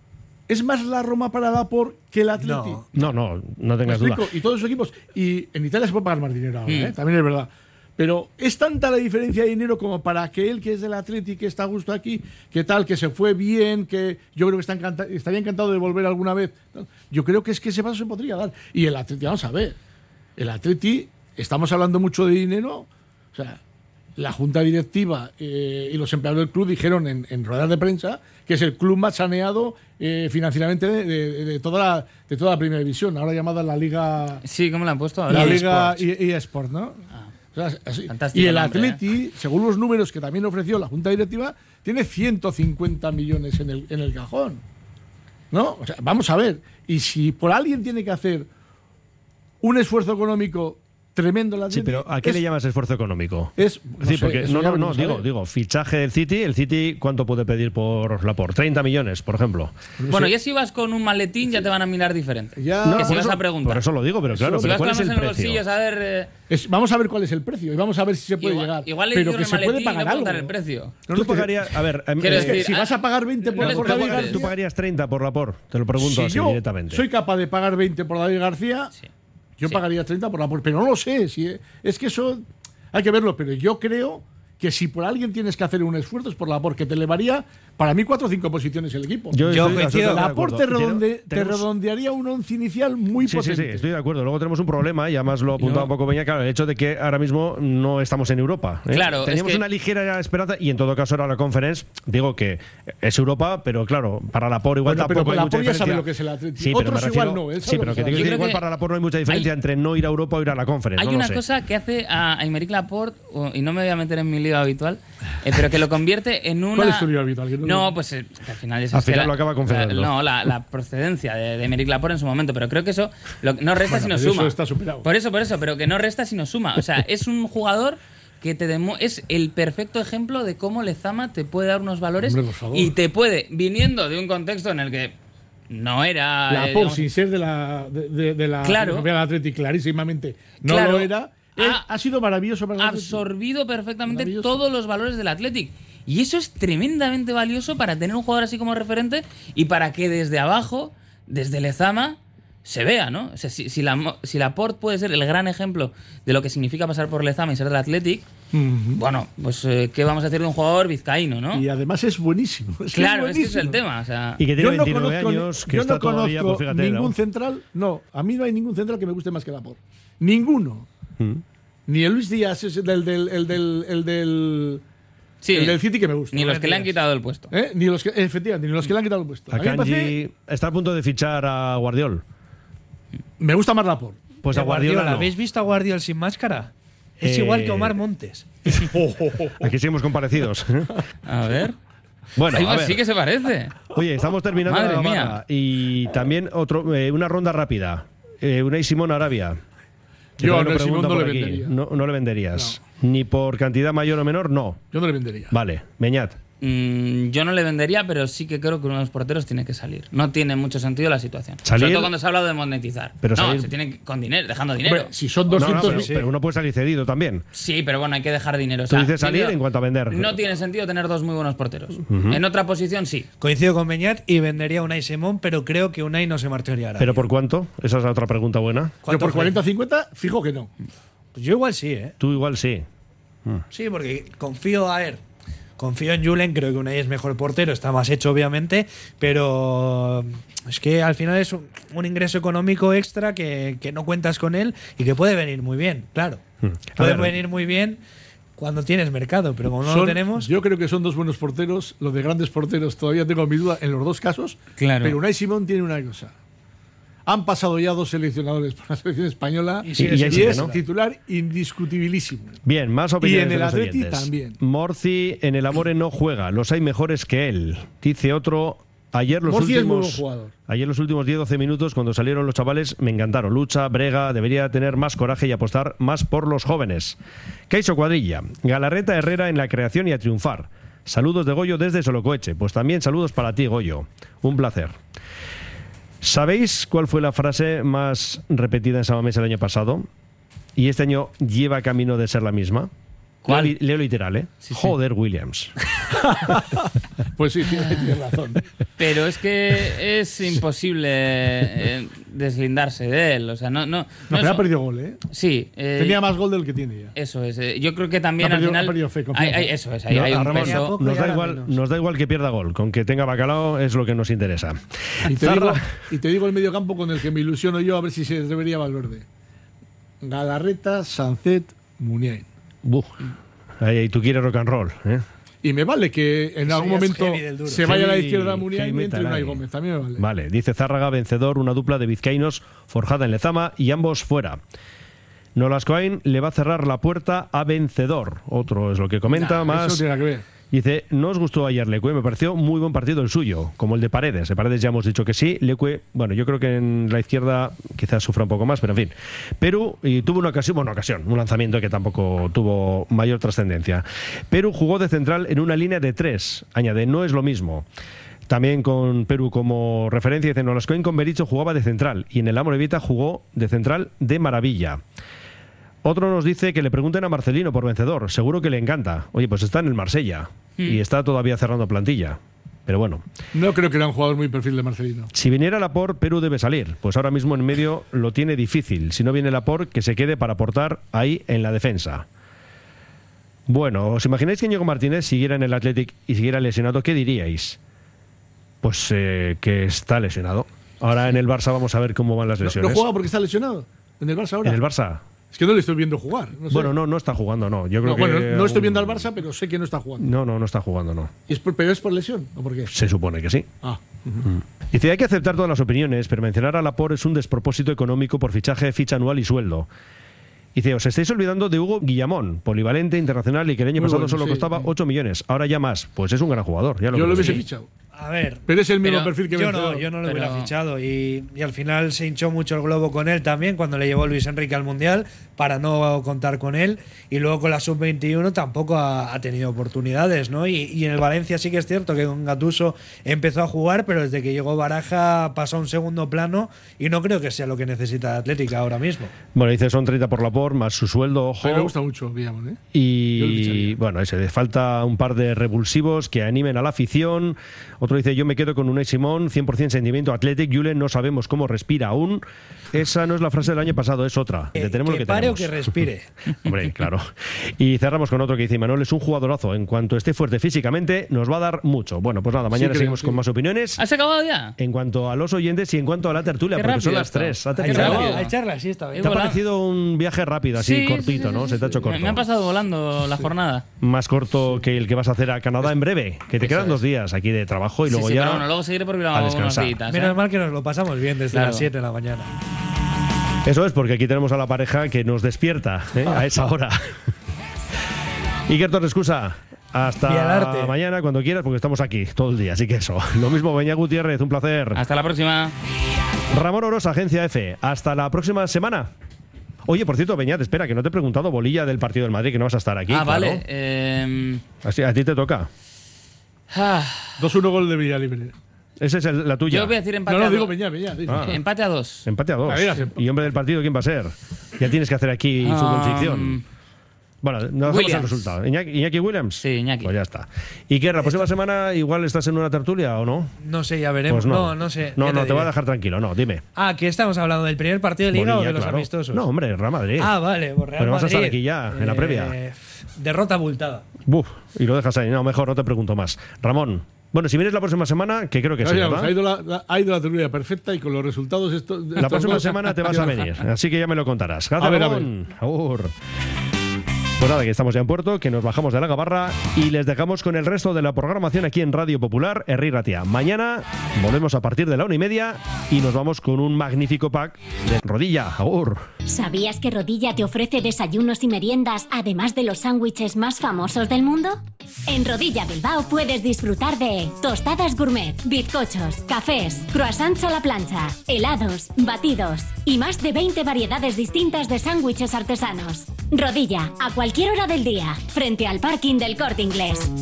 es más la Roma para Laporte que el Atleti. No. No, no, no ¿Me tengas duda. explico? Y todos los equipos. Y en Italia se puede pagar más dinero ahora, Mm. ¿eh? También es verdad. Pero es tanta la diferencia de dinero como para que él, que es del Atleti, que está a gusto aquí, que tal, que se fue bien, que yo creo que está encanta- estaría encantado de volver alguna vez. ¿no? Yo creo que es que ese paso se podría dar. Y el Atleti, vamos a ver. El Atleti, estamos hablando mucho de dinero. O sea, la junta directiva eh, y los empleados del club dijeron en, en ruedas de prensa que es el club más saneado eh, financieramente de, de- de toda la, de toda la primera división, ahora llamada la Liga Sí, ¿cómo le han puesto? la Ahora, Liga eSports. y, Sport, ¿no? O sea, así. Fantástico Y el nombre, Atleti, según los números que también ofreció la Junta Directiva, tiene ciento cincuenta millones en el, en el cajón. ¿No? O sea, vamos a ver. Y si por alguien tiene que hacer un esfuerzo económico tremendo el Atleti, Sí, pero ¿a qué es, le llamas esfuerzo económico? es- no Sí, sé, porque eso no, ya no, no, veremos a digo, ver. digo, fichaje del City, el City, ¿cuánto puede pedir por Laporte? treinta millones, por ejemplo. Bueno, ya si vas con un maletín ya te van a mirar diferente. Ya- que No, si por vas eso- a preguntar. Por eso lo digo, pero claro, Eso- si pero vas con ¿cuál las es el manos en los precio? bolsillos a ver... eh, Es- vamos a ver cuál es el precio y vamos a ver si se puede igual, llegar. igual le pero dieron que el se puede maletín y pagar no algo. preguntar el precio. No, Tú no, que- pagarías, a ver, em, Quiero es que decir, si ah, vas a pagar veinte por, no les por David preocupes. García, tú pagarías treinta por Laporte, te lo pregunto si así yo directamente. soy capaz de pagar veinte por David García, Sí. yo Sí. pagaría treinta por la por, pero no lo sé. Si es que eso hay que verlo, pero yo creo que si por alguien tienes que hacer un esfuerzo es por la por, que te elevaría para mí cuatro o cinco posiciones el equipo. Yo estoy coincido. absolutamente de la por te, acuerdo. redonde- Tenemos- te redondearía un once inicial muy Sí, sí, potente. sí, estoy de acuerdo. Luego tenemos un problema, y además lo apuntaba un poco Peña, claro, el hecho de que ahora mismo no estamos en Europa. ¿eh? Claro, Teníamos es que- una ligera esperanza, y en todo caso era la Conference, digo que es Europa, pero claro, para la por igual Bueno, pero tampoco hay la mucha Por ya diferencia. sabe lo que es el Atleti. Sí, pero Otros me refiero- igual no, él sabe Sí, lo pero que que es te el quiero decir, Yo creo igual que para la por no hay mucha diferencia hay- entre no ir a Europa o ir a la Conference. Hay no lo una sé. cosa que hace a Aymeric Laporte, o- y no me voy a meter en mi lío habitual, eh, pero que lo convierte en una... ¿Cuál es tu lío habitual? Que no- No, pues eh, que al final es Al este, final la- lo acaba la- confesando. No, la, la procedencia de, de Aymeric Laporte en su momento, pero creo que eso lo- no resta Bueno, sino eso suma. está superado. Por eso, por eso, pero que no resta sino suma. O sea, es un jugador que te demo- es el perfecto ejemplo de cómo Lezama te puede dar unos valores Hombre, por favor. y te puede, viniendo de un contexto en el que no era... La eh, Por, digamos, sin ser de la, de, de- de la Claro. filosofía del Atleti, clarísimamente no Claro. lo era. Él Ha- ha sido maravilloso para el Atleti. absorbido perfectamente Maravilloso. todos los valores del Athletic. Y eso es tremendamente valioso para tener un jugador así como referente y para que desde abajo, desde Lezama, se vea, ¿no? O sea, si, si, la, si Laporte puede ser el gran ejemplo de lo que significa pasar por Lezama y ser del Athletic, Ujú. bueno, pues eh, ¿qué vamos a decir de un jugador vizcaíno, no? Y además es buenísimo. Es que Claro, es que ese es el buenísimo. tema. O sea, Y que tiene Yo no veintinueve conozco, años, que yo está no todavía, conozco pues fíjate, ningún ¿no? central. No, a mí no hay ningún central que me guste más que Laporte. Ninguno. Mm. Ni el Luis Díaz es el del, del, el del, el del, sí, el del City que me gusta. ni los que le han quitado el puesto. ¿Eh? Ni los que, efectivamente, ni los que le han quitado el puesto. A A mí me, parece- Kanji está a punto de fichar a Guardiol. me gusta más Laporte. Pues a De Guardiola, Guardiola no. ¿habéis visto a Guardiola sin máscara? Es Eh, igual que Omar Montes. Aquí seguimos comparecidos. A ver. Bueno, Ahí a va, ver. sí que se parece. Oye, estamos terminando Madre la mía. barra. Y también otro, eh, una ronda rápida. Eh, Unai Simón Arabia. Que Yo a también Unai lo pregunta Simón no por le aquí. vendería. No, no le venderías. Ni por cantidad mayor o menor, no. Yo no le vendería. Vale, Beñat. Mm, yo no le vendería, pero sí que creo que uno de los porteros tiene que salir. No tiene mucho sentido la situación. ¿Salir? Sobre todo cuando se ha hablado de monetizar. Pero no, salir- se tiene que, con dinero, dejando dinero. Hombre, si son No, no, doscientos... pero, sí. pero uno puede salir cedido también. Sí, pero bueno, hay que dejar dinero. O Tú sea, dices salir dinero- en cuanto a vender. No tiene sentido tener dos muy buenos porteros. En otra posición sí. Coincido con Beñat y vendería a Unai Simón, pero creo que Unai no se marcharía ahora. ¿Pero por cuánto? Esa es la otra pregunta buena. Yo por ofrece? cuarenta o cincuenta, fijo que no. Pues yo igual sí, ¿eh? Tú igual sí. Sí, porque confío, a ver, confío en Julen, creo que Unai es mejor portero, está más hecho obviamente, pero es que al final es un, un ingreso económico extra que, que no cuentas con él y que puede venir muy bien, claro. Hmm. A Puede ver. venir muy bien cuando tienes mercado, pero como no Son- lo tenemos... Yo creo que son dos buenos porteros. Los de grandes porteros todavía tengo mi duda en los dos casos. Claro. Pero Unai Simón tiene una cosa. Han pasado ya dos seleccionadores por la selección española Y y, sigue siendo, es ¿no? titular indiscutibilísimo. Bien, más opiniones Y en de el los Atleti oyentes. también. Morci en el Amore no juega, los hay mejores que él. Dice otro, ayer los Morci es muy últimos buen jugador. ayer los últimos diez doce minutos cuando salieron los chavales me encantaron. Lucha, Brega, debería tener más coraje y apostar más por los jóvenes. Keiso Cuadrilla, Galarreta Herrera en la creación y a triunfar. Saludos de Goyo desde Solocoeche. Pues también saludos para ti, Goyo. Un placer. ¿Sabéis cuál fue la frase más repetida en Samamés el año pasado? Y este año lleva camino de ser la misma. ¿Cuál? Leo, leo literal, ¿eh? Sí, sí. Joder, Williams. Pues sí, tiene, tiene razón. Pero es que es imposible eh, deslindarse de él. O sea, no. no, No, no pero es- ha perdido gol, ¿eh? Sí. eh, Tenía más gol del que tiene ya. Eso es. eh, yo creo que también No, ha al perdido- final. ha perdido fe, hay, confianza. hay- eso es, hay, No, hay a un Ramón, peso. poco nos y da, ahora igual, menos. nos da igual que pierda gol. Con que tenga bacalao es lo que nos interesa. Y te, Zarra- digo, y te digo el medio campo con el que me ilusiono yo a ver si se debería Valverde. Galarreta, Sancet, Muniain. Buf. Ahí, ahí tú quieres rock and roll, ¿eh? Y me vale que en Eso algún ya es momento heavy del duro. se vaya a la Heavy- izquierda Muniain heavy y entre metal Unai ahí. Gómez. También me vale. Vale, dice Zárraga, vencedor, una dupla de vizcaínos forjada en Lezama y ambos fuera. Nolascoain le va a cerrar la puerta a vencedor. Otro es lo que comenta Nah, más. Eso no tiene nada que ver. Dice, no os gustó ayer Leque, me pareció muy buen partido el suyo, como el de Paredes. De Paredes ya hemos dicho que sí. Leque, bueno, yo creo que en la izquierda quizás sufra un poco más, pero en fin. Perú y tuvo una ocasión, bueno, ocasión, un lanzamiento que tampoco tuvo mayor trascendencia. Perú jugó de central en una línea de tres. Añade, no es lo mismo. También con Perú como referencia, dice, Nolascoain con Berizzo jugaba de central y en el Amorebieta jugó de central de maravilla. Otro nos dice que le pregunten a Marcelino por vencedor. Seguro que le encanta. Oye, pues está en el Marsella y está todavía cerrando plantilla. Pero bueno, No creo que era un jugador muy perfil de Marcelino. si viniera Laporte, Perú debe salir. Pues ahora mismo en medio lo tiene difícil. Si no viene Laporte, que se quede para aportar ahí en la defensa. Bueno, ¿os imagináis que Íñigo Martínez siguiera en el Athletic y siguiera lesionado? ¿Qué diríais? Pues eh, que está lesionado. Ahora en el Barça vamos a ver cómo van las No, lesiones. no juega porque está lesionado. En el Barça ahora. En el Barça. Es que no le estoy viendo jugar. No sé. Bueno, no, no está jugando, no. Yo creo No, bueno, que no estoy algún- viendo al Barça, pero sé que no está jugando. No, no, no está jugando, no. ¿Y es por, ¿Pero es por lesión o por qué? Se supone que sí. Ah. Dice, hay que aceptar todas las opiniones, pero mencionar a Laporte es un despropósito económico por fichaje, ficha anual y sueldo. Dice, os estáis olvidando de Hugo Guillamón, polivalente, internacional y que el año Muy pasado bueno, solo sí. costaba ocho millones, ahora ya más. Pues es un gran jugador. Ya lo Yo lo conocéis. hubiese fichado. A ver, Pero es el mismo Pero perfil que yo no, Vencedor. yo no lo Pero- hubiera fichado y, y al final se hinchó mucho el globo con él también cuando le llevó Luis Enrique al Mundial para no contar con él y luego con la sub veintiuno tampoco ha, ha tenido oportunidades, ¿no? Y, y en el Valencia sí que es cierto que con Gattuso empezó a jugar, pero desde que llegó Baraja pasó a un segundo plano y no creo que sea lo que necesita Atlética ahora mismo. Bueno, dice, son treinta por Laporte, más su sueldo, ojo. A mí me gusta mucho Guillamón, ¿eh? Yo lo Y ficharía. bueno, ese, le falta un par de revulsivos que animen a la afición. Otro dice, yo me quedo con Unai Simón, cien por ciento sentimiento Athletic. Julen, no sabemos cómo respira aún. Esa no es la frase del año pasado, es otra. Que, Le tenemos lo que que pare o tenemos. que respire. Hombre, claro. Y cerramos con otro que dice, Manuel es un jugadorazo. En cuanto esté fuerte físicamente, nos va a dar mucho. Bueno, pues nada, mañana creo, seguimos sí. con más opiniones. ¿Has acabado ya? En cuanto a los oyentes y en cuanto a la tertulia, Qué porque son rápido las esto. tres. Ha Hay Qué terminado. rápido. charla, hay charla, sí, está bien. ¿Te ha volando. parecido un viaje rápido, así Sí, cortito, sí, sí, no? sí, Se te ha hecho sí. corto. Me, me ha pasado volando la jornada. Más corto que el que vas a hacer a Canadá en breve, que te Eso quedan es. dos días aquí de trabajo y Sí, luego sí, ya pero bueno, luego seguiré por a Bilbao unos descansar. días. Menos ¿eh? mal que nos lo pasamos bien desde Claro. las siete de la mañana. Eso es, porque aquí tenemos a la pareja que nos despierta ¿eh? a esa hora. Iker Torrescusa, hasta Vialarte. mañana cuando quieras, porque estamos aquí todo el día, así que eso. Lo mismo, Beñat Gutiérrez, un placer. Hasta la próxima. Ramón Orosa, Agencia F, hasta la próxima semana. Oye, por cierto, Beñat, espera, que no te he preguntado bolilla del partido del Madrid, que no vas a estar aquí. ah, claro. vale. Eh, Así, a ti te toca. Ah, dos uno gol de Villalibre. Esa es el- la tuya. yo voy a decir empate No, no, a digo dos. Peña, Peña. sí. Ah. Empate a dos. Empate a dos. Ah, mira, se- ¿Y hombre del partido quién va a ser? Ya tienes que hacer aquí Um, fútbol ficción. Bueno, no dejamos el Williams. resultado. ¿Iñaki, Iñaki Williams? Sí, Iñaki. Pues ya está. ¿Y qué? ¿La próxima semana igual estás en una tertulia o no? No sé, ya veremos. Pues no. no, no sé. No, ya no, te diré. va a dejar tranquilo. No, dime. Ah, ¿qué estamos hablando? ¿Del primer partido de Liga Bonilla, o de los claro. amistosos? No, hombre, Real Madrid. Ah, vale, pues Real Pero vas a estar Madrid. aquí ya, en la previa. Eh, derrota abultada. Buf, y lo dejas ahí. No, mejor no te pregunto más. Ramón, bueno, si vienes la próxima semana, que creo que sí, Ya, ¿verdad? ha, ido la, la- ha ido la tertulia perfecta y con los resultados. Esto, La próxima semana te vas a venir, así que ya me lo contarás. Gracias, A ver, a Ramón. Agur. Pues nada, que estamos ya en Puerto, que nos bajamos de la gabarra y les dejamos con el resto de la programación aquí en Radio Popular, Herri Ratia. Mañana volvemos a partir de la una y media y nos vamos con un magnífico pack de Rodilla. Agur. ¿Sabías que Rodilla te ofrece desayunos y meriendas, además de los sándwiches más famosos del mundo? En Rodilla Bilbao puedes disfrutar de tostadas gourmet, bizcochos, cafés, croissants a la plancha, helados, batidos y más de veinte variedades distintas de sándwiches artesanos. Rodilla, a cualquier hora del día, frente al parking del Corte Inglés.